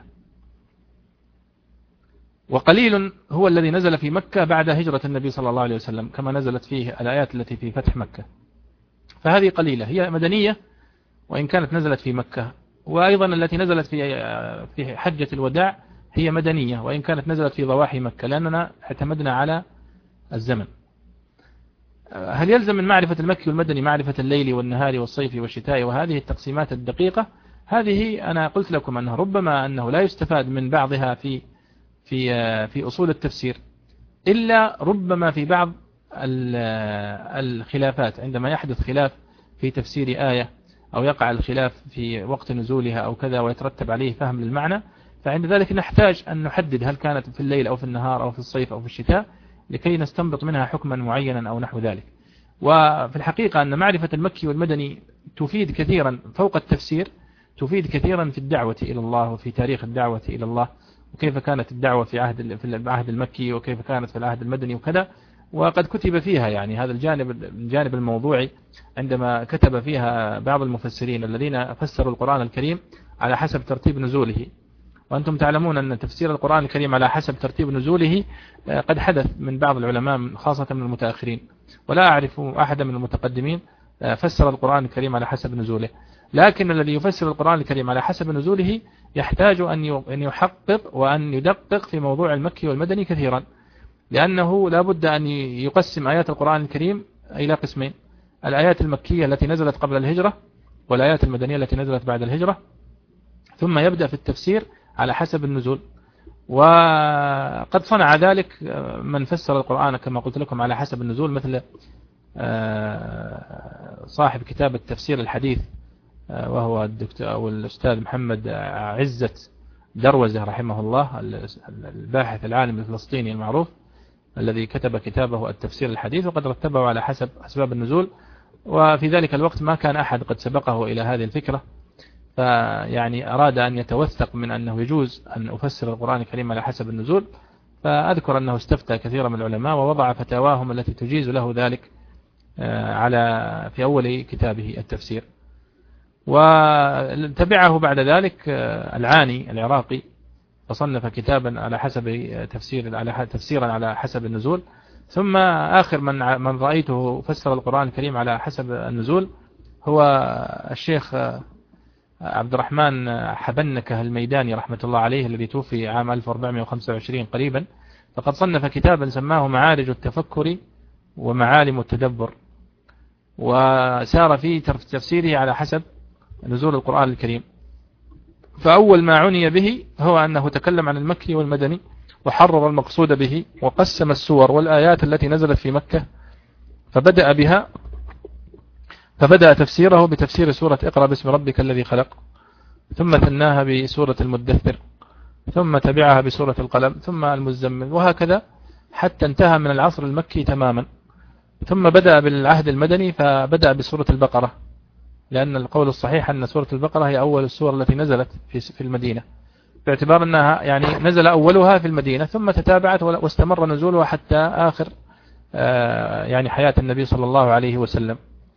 وقليل هو الذي نزل في مكة بعد هجرة النبي صلى الله عليه وسلم كما نزلت فيه الآيات التي في فتح مكة، فهذه قليلة هي مدنية وإن كانت نزلت في مكة، وأيضا التي نزلت في حجة الوداع هي مدنية وإن كانت نزلت في ضواحي مكة، لأننا اعتمدنا على الزمن. هل يلزم من معرفة المكي والمدني معرفة الليل والنهار والصيف والشتاء وهذه التقسيمات الدقيقة؟ هذه أنا قلت لكم أنه ربما أنه لا يستفاد من بعضها في أصول التفسير، إلا ربما في بعض الخلافات، عندما يحدث خلاف في تفسير آية أو يقع الخلاف في وقت نزولها أو كذا ويترتب عليه فهم للمعنى، فعند ذلك نحتاج أن نحدد هل كانت في الليل أو في النهار أو في الصيف أو في الشتاء لكي نستنبط منها حكما معينا أو نحو ذلك. وفي الحقيقة أن معرفة المكي والمدني تفيد كثيرا فوق التفسير، تفيد كثيرا في الدعوة إلى الله وفي تاريخ الدعوة إلى الله، وكيف كانت الدعوة في العهد المكي وكيف كانت في العهد المدني وكذا. وقد كتب فيها يعني هذا الجانب الموضوعي، عندما كتب فيها بعض المفسرين الذين فسروا القرآن الكريم على حسب ترتيب نزوله. وأنتم تعلمون أن تفسير القرآن الكريم على حسب ترتيب نزوله قد حدث من بعض العلماء خاصة من المتأخرين، ولا أعرف أحد من المتقدمين فسر القرآن الكريم على حسب نزوله. لكن الذي يفسر القرآن الكريم على حسب نزوله يحتاج أن يحقق وأن يدقق في موضوع المكي والمدني كثيرا، لأنه لا بد أن يقسم آيات القرآن الكريم إلى قسمين: الآيات المكية التي نزلت قبل الهجرة والآيات المدنية التي نزلت بعد الهجرة، ثم يبدأ في التفسير على حسب النزول. وقد صنع ذلك من فسر القرآن كما قلت لكم على حسب النزول، مثل صاحب كتاب التفسير الحديث وهو الدكتور أو الأستاذ محمد عزت دروزة رحمه الله، الباحث العالم الفلسطيني المعروف الذي كتب كتابه التفسير الحديث، وقد رتبه على حسب أسباب النزول. وفي ذلك الوقت ما كان أحد قد سبقه إلى هذه الفكرة، فيعني أراد أن يتوثق من أنه يجوز أن أفسر القرآن الكريم على حسب النزول، فأذكر أنه استفتى كثيرا من العلماء ووضع فتاواهم التي تجيز له ذلك في أول كتابه التفسير. وتبعه بعد ذلك العاني العراقي فصنف كتابا على حسب تفسيرا على حسب النزول. ثم آخر من رأيته فسر القرآن الكريم على حسب النزول هو الشيخ عبد الرحمن حبنكة الميداني رحمة الله عليه، الذي توفي عام 1425 قريبا، فقد صنف كتابا سماه معارج التفكر ومعالم التدبر، وسار في تفسيره على حسب نزول القرآن الكريم. فأول ما عني به هو أنه تكلم عن المكي والمدني وحرر المقصود به، وقسم السور والآيات التي نزلت في مكة، فبدأ تفسيره بتفسير سورة اقرأ باسم ربك الذي خلق، ثم ثناها بسورة المدثر، ثم تبعها بسورة القلم، ثم المزمل، وهكذا حتى انتهى من العصر المكي تماما. ثم بدأ بالعهد المدني فبدأ بسورة البقرة، لأن القول الصحيح أن سورة البقرة هي أول السور التي نزلت في المدينة، باعتبار أنها يعني نزل أولها في المدينة ثم تتابعت واستمر نزولها حتى آخر يعني حياة النبي صلى الله عليه وسلم.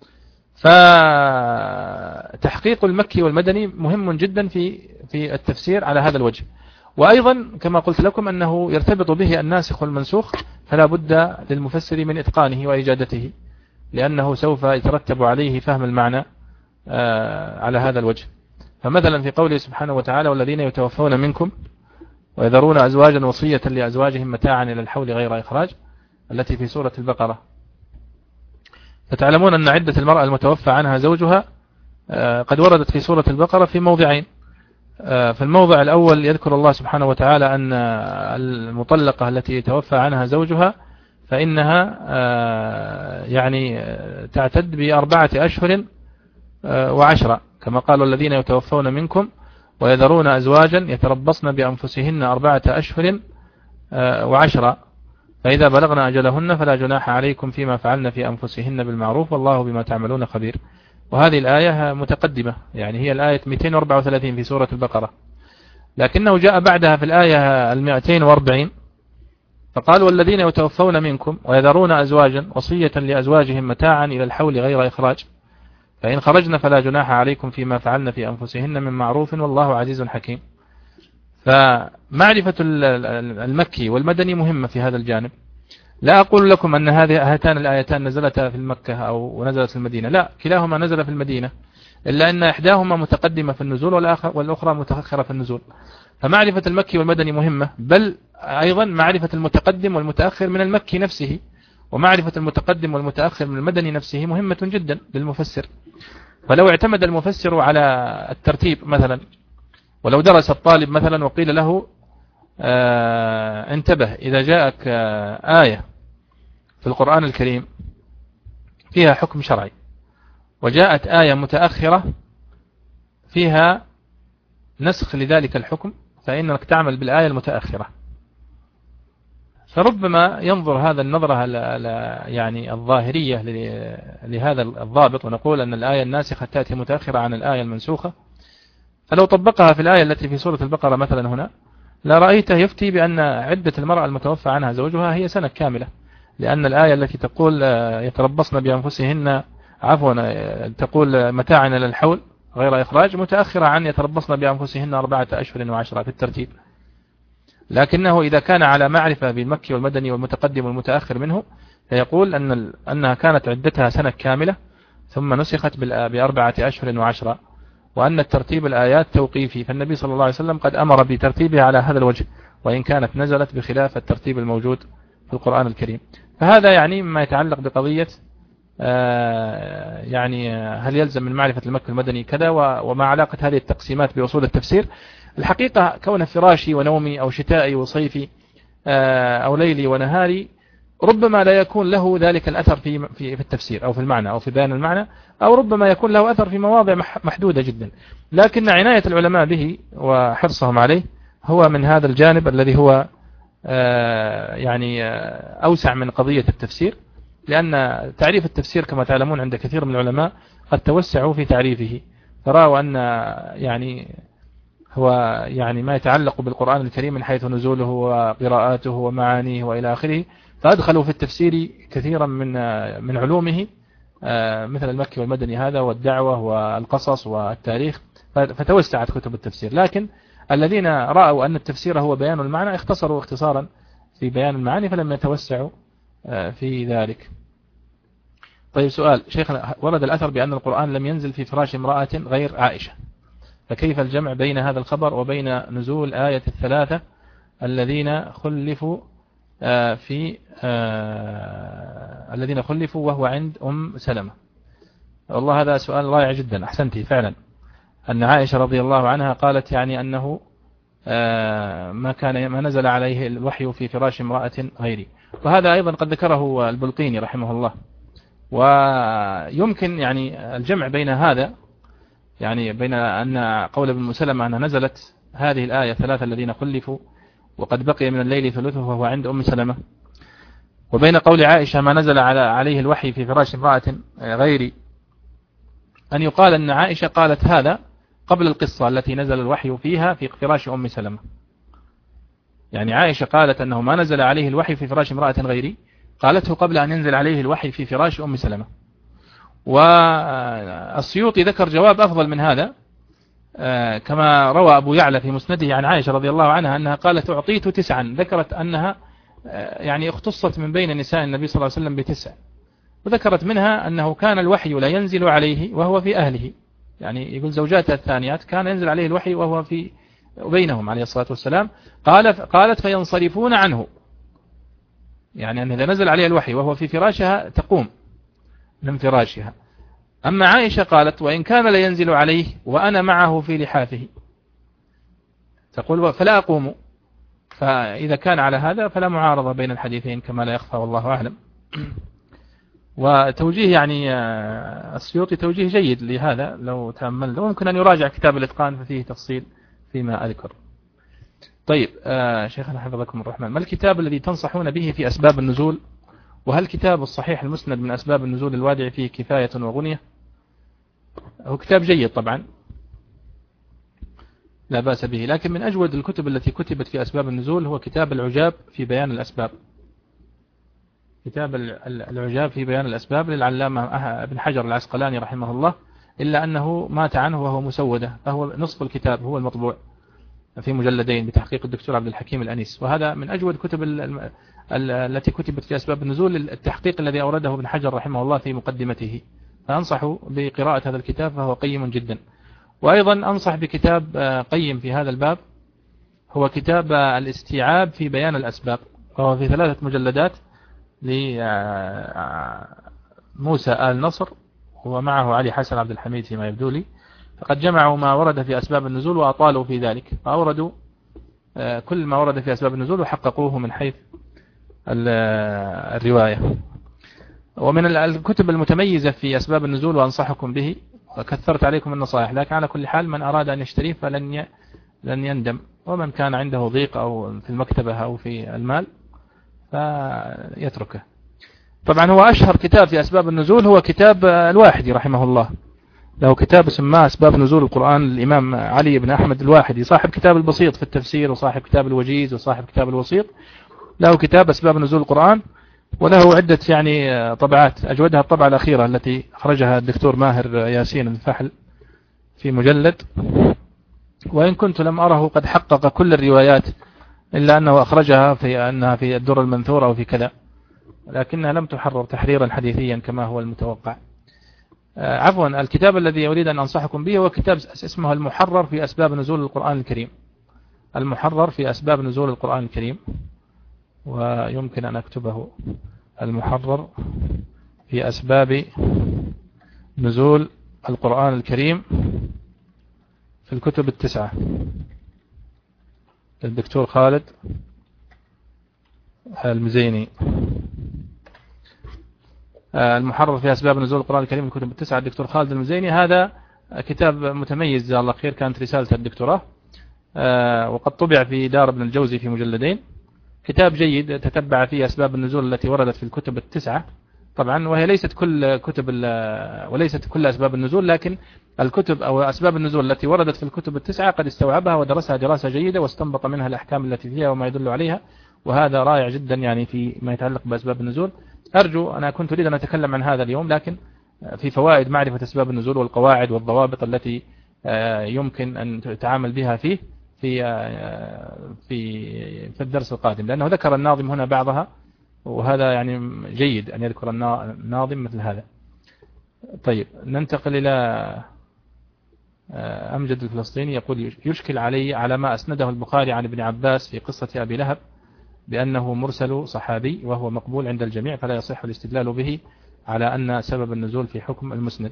فتحقيق المكي والمدني مهم جدا في التفسير على هذا الوجه. وأيضا كما قلت لكم أنه يرتبط به الناسخ والمنسوخ، فلا بد للمفسر من إتقانه وإجادته، لأنه سوف يترتب عليه فهم المعنى على هذا الوجه. فمثلا في قوله سبحانه وتعالى والذين يتوفون منكم ويذرون أزواجا وصية لأزواجهم متاعا إلى الحول غير إخراج، التي في سورة البقرة، فتعلمون أن عدة المرأة المتوفى عنها زوجها قد وردت في سورة البقرة في موضعين. في الموضع الأول يذكر الله سبحانه وتعالى أن المطلقة التي يتوفى عنها زوجها فإنها يعني تعتد ب4 أشهر و10، كما قالوا الذين يتوفون منكم ويذرون أزواجا يتربصن بأنفسهن 4 أشهر و10 فإذا بلغن أجلهن فلا جناح عليكم فيما فعلن في أنفسهن بالمعروف والله بما تعملون خبير. وهذه الآية متقدمة، يعني هي الآية 234 في سورة البقرة، لكنه جاء بعدها في الآية 240 فقال والذين يتوفون منكم ويذرون أزواجا وصية لأزواجهم متاعا إلى الحول غير إخراج فإن خرجن فلا جناح عليكم فيما فعلن في أنفسهن من معروف والله عزيز حكيم. فمعرفة المكي والمدني مهمة في هذا الجانب. لا أقول لكم أن هاتان الآيتان نزلتا في المكة أو نزلت في المدينة، لا، كلاهما نزل في المدينة، إلا أن إحداهما متقدمة في النزول والأخرى متأخرة في النزول. فمعرفة المكي والمدني مهمة، بل أيضا معرفة المتقدم والمتأخر من المكي نفسه، ومعرفة المتقدم والمتأخر من المدني نفسه مهمة جدا للمفسر. فلو اعتمد المفسر على الترتيب مثلا، ولو درس الطالب مثلا وقيل له انتبه إذا جاءك آية في القرآن الكريم فيها حكم شرعي وجاءت آية متأخرة فيها نسخ لذلك الحكم فإنك تعمل بالآية المتأخرة. فربما ينظر هذا النظرة يعني الظاهرية لهذا الضابط ونقول أن الآية الناسخة تأتي متأخرة عن الآية المنسوخة، فلو طبقها في الآية التي في سورة البقرة مثلا هنا لرأيته يفتي بأن عدة المرأة المتوفى عنها زوجها هي سنة كاملة، لأن الآية التي تقول يتربصن بأنفسهن تقول متاعا إلى الحول غير إخراج متأخرة عن يتربصن بأنفسهن 4 أشهر و10 في الترتيب. لكنه إذا كان على معرفة بالمكي والمدني والمتقدم والمتأخر منه فيقول أنها كانت عدتها سنة كاملة ثم نسخت ب4 أشهر و10، وأن الترتيب الآيات توقيفي، فالنبي صلى الله عليه وسلم قد أمر بترتيبها على هذا الوجه وإن كانت نزلت بخلاف الترتيب الموجود في القرآن الكريم. فهذا يعني ما يتعلق بقضية يعني هل يلزم من معرفة المكي والمدني كذا، وما علاقة هذه التقسيمات بأصول التفسير. الحقيقة كون فراشي ونومي أو شتائي وصيفي أو ليلي ونهاري ربما لا يكون له ذلك الأثر في التفسير أو في المعنى أو في بيان المعنى، أو ربما يكون له أثر في مواضع محدودة جدا، لكن عناية العلماء به وحرصهم عليه هو من هذا الجانب الذي هو يعني أوسع من قضية التفسير، لأن تعريف التفسير كما تعلمون عند كثير من العلماء قد توسعوا في تعريفه، فرأوا أن يعني هو يعني ما يتعلق بالقرآن الكريم من حيث نزوله وقراءاته ومعانيه وإلى آخره، فأدخلوا في التفسير كثيرا من علومه مثل المكي والمدني هذا والدعوة والقصص والتاريخ، فتوسعت كتب التفسير. لكن الذين رأوا أن التفسير هو بيان المعنى اختصروا اختصارا في بيان المعاني فلم يتوسعوا في ذلك. طيب سؤال شيخنا، ورد الأثر بأن القرآن لم ينزل في فراش امرأة غير عائشة، فكيف الجمع بين هذا الخبر وبين نزول آية 3 الذين خلفوا الذين خلفوا وهو عند أم سلمة؟ والله هذا سؤال رائع جدا، أحسنتي فعلا، أن عائشة رضي الله عنها قالت يعني أنه ما نزل عليه الوحي في فراش امرأة غيري، وهذا أيضا قد ذكره البلقيني رحمه الله. ويمكن يعني الجمع بين هذا، يعني بين أن قول ابن سلمة أن نزلت هذه الآية 3 الذين خلفوا وقد بقي من الليل ثلثه وهو عند أم سلمة، وبين قول عائشة ما نزل عليه الوحي في فراش امرأة غيري، أن يقال أن عائشة قالت هذا قبل القصة التي نزل الوحي فيها في فراش أم سلمة. يعني عائشة قالت أنه ما نزل عليه الوحي في فراش امرأة غيري، قالته قبل أن ينزل عليه الوحي في فراش أم سلمة. والسيوطي ذكر جواب أفضل من هذا كما روى أبو يعلى في مسنده عن عائشة رضي الله عنها أنها قالت أعطيت 9، ذكرت أنها يعني اختصت من بين نساء النبي صلى الله عليه وسلم ب9، وذكرت منها أنه كان الوحي لا ينزل عليه وهو في أهله، يعني يقول زوجاتها الثانيات كان ينزل عليه الوحي وهو في بينهم عليه الصلاة والسلام. قالت فينصرفون عنه، يعني أن إذا نزل عليه الوحي وهو في فراشها تقوم من فراشها. أما عائشة قالت وإن كان لا ينزل عليه وأنا معه في لحافه، تقول فلا أقوم. فإذا كان على هذا فلا معارضة بين الحديثين كما لا يخفى والله أعلم. وتوجيه يعني السيوطي توجيه جيد لهذا لو تأمل، وممكن أن يراجع كتاب الإتقان ففيه تفصيل فيما أذكر. طيب شيخنا حفظكم الرحمن، ما الكتاب الذي تنصحون به في أسباب النزول؟ وهل كتاب الصحيح المسند من أسباب النزول الوادع فيه كفاية وغنية؟ هو كتاب جيد طبعا لا بأس به، لكن من أجود الكتب التي كتبت في أسباب النزول هو كتاب العجاب في بيان الأسباب. كتاب العجاب في بيان الأسباب للعلامة ابن حجر العسقلاني رحمه الله، إلا أنه مات عنه وهو مسودة، فهو نصف الكتاب هو المطبوع في مجلدين بتحقيق الدكتور عبد الحكيم الأنيس، وهذا من أجود كتب التي كتبت في أسباب النزول، التحقيق الذي أورده ابن حجر رحمه الله في مقدمته، فأنصح بقراءة هذا الكتاب فهو قيم جدا. وأيضا أنصح بكتاب قيم في هذا الباب، هو كتاب الاستيعاب في بيان الأسباب، وهو في 3 مجلدات لموسى آل نصر ومعه علي حسن عبد الحميد فيما يبدو لي، فقد جمعوا ما ورد في أسباب النزول وأطالوا في ذلك، فأوردوا كل ما ورد في أسباب النزول وحققوه من حيث الرواية. ومن الكتب المتميزة في أسباب النزول وأنصحكم به، وكثرت عليكم النصائح، لكن على كل حال من أراد أن يشتريه فلن يندم، ومن كان عنده ضيق أو في المكتبة أو في المال فيتركه. طبعا هو أشهر كتاب في أسباب النزول هو كتاب الواحدي رحمه الله، له كتاب سماه أسباب نزول القرآن للإمام علي بن أحمد الواحدي، صاحب كتاب البسيط في التفسير وصاحب كتاب الوجيز وصاحب كتاب الوسيط، له كتاب أسباب نزول القرآن، وله عدة يعني طبعات، أجودها الطبعة الأخيرة التي أخرجها الدكتور ماهر ياسين الفحل في مجلد، وإن كنت لم أره قد حقق كل الروايات إلا أنه أخرجها في أنها في الدر المنثورة وفي كذا، لكنها لم تحرر تحريرا حديثيا كما هو المتوقع. عفوا، الكتاب الذي أريد أن أنصحكم به هو كتاب اسمه المحرر في أسباب نزول القرآن الكريم، المحرر في أسباب نزول القرآن الكريم، ويمكن أن أكتبه المحرر في أسباب نزول القرآن الكريم في الكتب 9 للدكتور خالد المزيني. المحرر في أسباب نزول القرآن الكريم في الكتب 9 الدكتور خالد المزيني، هذا كتاب متميز جزاه الله خير، كانت رسالة الدكتوراه، وقد طبع في دار ابن الجوزي في مجلدين. كتاب جيد تتبع فيه أسباب النزول التي وردت في الكتب 9 طبعا، وهي ليست كل كتب وليست كل أسباب النزول، لكن الكتب أو أسباب النزول التي وردت في الكتب 9 قد استوعبها ودرسها دراسة جيدة واستنبط منها الأحكام التي فيها وما يدل عليها، وهذا رائع جدا يعني في ما يتعلق بأسباب النزول. أرجو، أنا كنت أريد أن أتكلم عن هذا اليوم، لكن في فوائد معرفة أسباب النزول والقواعد والضوابط التي يمكن أن تتعامل بها فيه في الدرس القادم، لأنه ذكر الناظم هنا بعضها، وهذا يعني جيد أن يذكر الناظم مثل هذا. طيب ننتقل إلى أمجد الفلسطيني، يقول: يشكل علي على ما أسنده البخاري عن ابن عباس في قصة أبي لهب بأنه مرسل صحابي وهو مقبول عند الجميع، فلا يصح الاستدلال به على أن سبب النزول في حكم المسند.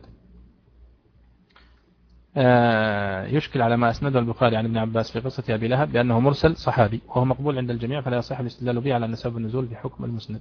يشكل على ما أسنده البخاري عن ابن عباس في قصة أبي لهب بأنه مرسل صحابي وهو مقبول عند الجميع، فلا يصح الاستدلال به على أن سبب النزول في حكم المسند.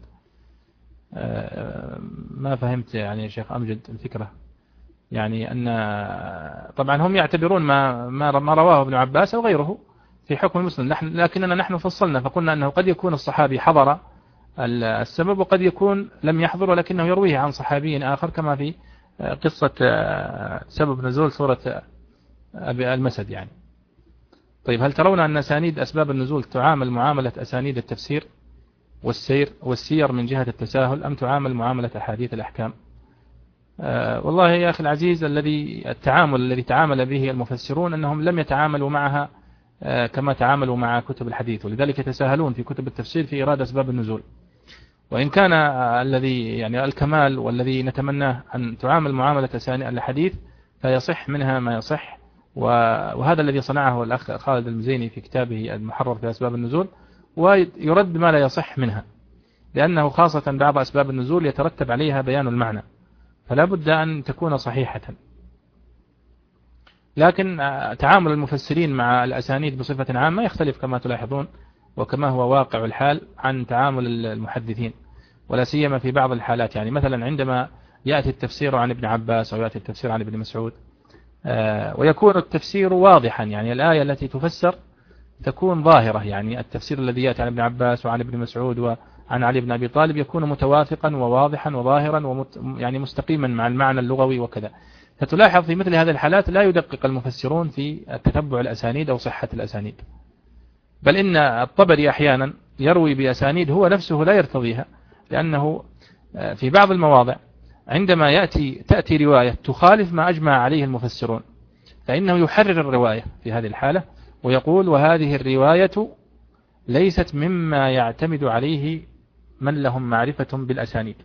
ما فهمت يعني يا شيخ أمجد الفكرة، يعني أن طبعا هم يعتبرون ما رواه ابن عباس أو غيره في حكم المسند، لكننا نحن فصلنا فقلنا أنه قد يكون الصحابي حضر السبب وقد يكون لم يحضر ولكنه يرويه عن صحابي آخر، كما في قصة سبب نزول سورة أبي المسد يعني. طيب، هل ترون أن أسانيد أسباب النزول تعامل معاملة أسانيد التفسير والسير من جهة التساهل، أم تعامل معاملة أحاديث الأحكام؟ والله يا أخي العزيز، التعامل الذي تعامل به المفسرون أنهم لم يتعاملوا معها كما تعاملوا مع كتب الحديث، ولذلك يتساهلون في كتب التفسير في إيراد أسباب النزول. وإن كان الذي يعني الكمال والذي نتمناه أن تعامل معاملة أسانيد الحديث فيصح منها ما يصح، وهذا الذي صنعه الأخ خالد المزيني في كتابه المحرر في أسباب النزول، ويرد ما لا يصح منها، لأنه خاصة بعض أسباب النزول يترتب عليها بيان المعنى، فلا بد أن تكون صحيحة. لكن تعامل المفسرين مع الأسانيد بصفة عامة يختلف كما تلاحظون، وكما هو واقع الحال عن تعامل المحدثين، ولا سيما في بعض الحالات. يعني مثلا عندما يأتي التفسير عن ابن عباس أو يأتي التفسير عن ابن مسعود، ويكون التفسير واضحا، يعني الآية التي تفسر تكون ظاهرة، يعني التفسير الذي يأتي عن ابن عباس وعن ابن مسعود وعن علي بن أبي طالب يكون متوافقا وواضحا وظاهرا يعني مستقيما مع المعنى اللغوي وكذا. فتلاحظ في مثل هذه الحالات لا يدقق المفسرون في تتبع الأسانيد أو صحة الأسانيد، بل إن الطبري أحيانا يروي بأسانيد هو نفسه لا يرتضيها، لأنه في بعض المواضع عندما تأتي رواية تخالف ما أجمع عليه المفسرون فإنه يحرر الرواية في هذه الحالة ويقول وهذه الرواية ليست مما يعتمد عليه من لهم معرفة بالأسانيد.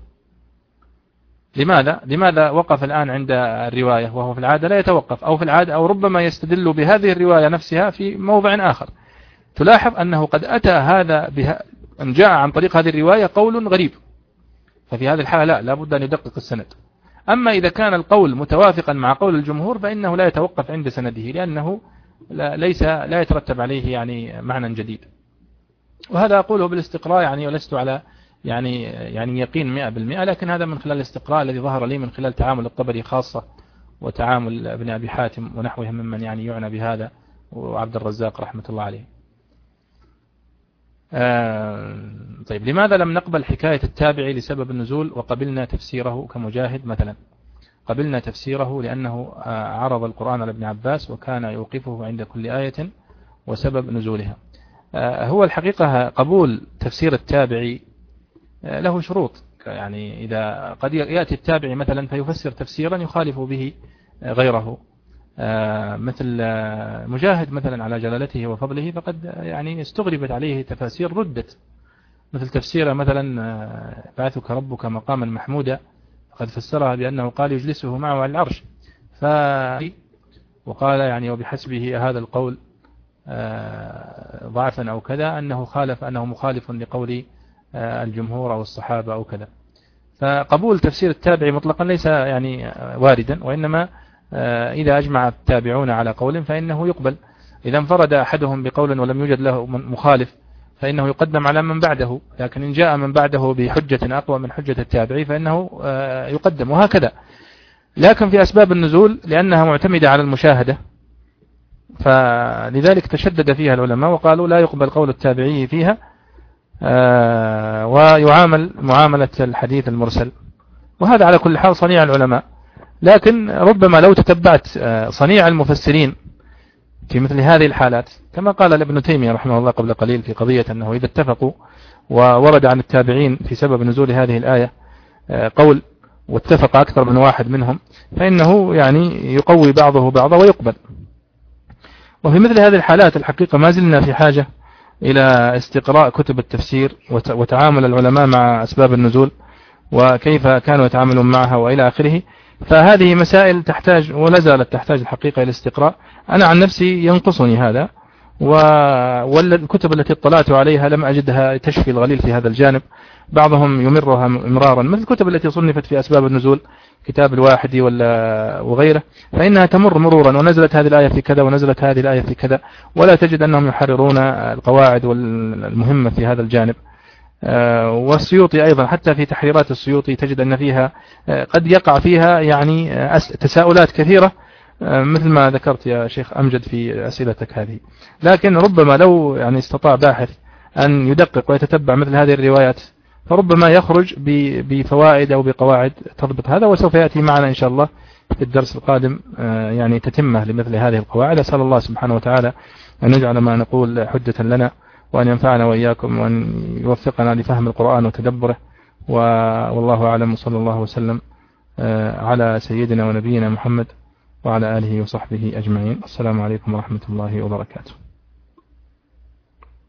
لماذا وقف الآن عند الرواية وهو في العادة لا يتوقف، أو في العادة أو ربما يستدل بهذه الرواية نفسها في موضع آخر. تلاحظ أنه قد أتى هذا أن جاء عن طريق هذه الرواية قول غريب، ففي هذه الحالة لا بد أن يدقق السند. أما إذا كان القول متوافقا مع قول الجمهور فإنه لا يتوقف عند سنده، لأنه لا يترتب عليه يعني معنى جديد. وهذا أقوله بالاستقراء، يعني ولست على يعني يقين 100%، لكن هذا من خلال الاستقراء الذي ظهر لي من خلال تعامل الطبري خاصة وتعامل ابن أبي حاتم ونحوهم ممن يعني يعنى بهذا، وعبد الرزاق رحمة الله عليه. طيب، لماذا لم نقبل حكاية التابعي لسبب النزول وقبلنا تفسيره كمجاهد مثلا؟ قبلنا تفسيره لأنه عرض القرآن على ابن عباس وكان يوقفه عند كل آية وسبب نزولها. هو الحقيقة قبول تفسير التابعي له شروط، يعني إذا قد يأتي التابعي مثلا فيفسر تفسيرا يخالف به غيره، مثل مجاهد مثلا على جلالته وفضله، فقد يعني استغربت عليه تفاسير ردت، مثل تفسير مثلا بعثك ربك مقاما محمودا، قد فسرها بأنه قال يجلسه معه على العرش، وقال يعني وبحسبه هذا القول ضعفا أو كذا أنه مخالف لقول الجمهور أو الصحابة أو كذا. فقبول تفسير التابعي مطلقا ليس يعني واردا، وإنما إذا أجمع التابعون على قول فإنه يقبل. إذا انفرد أحدهم بقول ولم يوجد له مخالف فإنه يقدم على من بعده، لكن إن جاء من بعده بحجة أقوى من حجة التابعي فإنه يقدم، وهكذا. لكن في أسباب النزول لأنها معتمدة على المشاهدة، فلذلك تشدد فيها العلماء وقالوا لا يقبل قول التابعي فيها، ويعامل معاملة الحديث المرسل، وهذا على كل حال صنيع العلماء. لكن ربما لو تتبعت صنيع المفسرين في مثل هذه الحالات كما قال ابن تيمية رحمه الله قبل قليل في قضية أنه إذا اتفقوا وورد عن التابعين في سبب نزول هذه الآية قول واتفق أكثر من واحد منهم فإنه يعني يقوي بعضه بعضا ويقبل. وفي مثل هذه الحالات الحقيقة ما زلنا في حاجة إلى استقراء كتب التفسير وتعامل العلماء مع أسباب النزول وكيف كانوا يتعاملون معها وإلى آخره. فهذه مسائل تحتاج ولا زالت تحتاج الحقيقة إلى استقراء. أنا عن نفسي ينقصني هذا، والكتب التي اطلعت عليها لم أجدها تشفي الغليل في هذا الجانب، بعضهم يمرها إمرارا، مثل الكتب التي صنفت في أسباب النزول كتاب الواحدي وغيره، فإنها تمر مرورا ونزلت هذه الآية في كذا ونزلت هذه الآية في كذا، ولا تجد أنهم يحررون القواعد المهمة في هذا الجانب. والسيوطي أيضا حتى في تحريرات السيوطي تجد أن فيها قد يقع فيها يعني تساؤلات كثيرة مثل ما ذكرت يا شيخ أمجد في أسئلتك هذه. لكن ربما لو يعني استطاع باحث أن يدقق ويتتبع مثل هذه الروايات فربما يخرج بفوائد أو بقواعد تضبط هذا، وسوف يأتي معنا إن شاء الله في الدرس القادم يعني تتمة لمثل هذه القواعد. أسأل الله سبحانه وتعالى أن يجعل ما نقول حجة لنا، وأن ينفعنا وإياكم، وأن يوفقنا لفهم القرآن وتدبره. والله أعلم، صلى الله وسلم على سيدنا ونبينا محمد وعلى آله وصحبه أجمعين. السلام عليكم ورحمة الله وبركاته.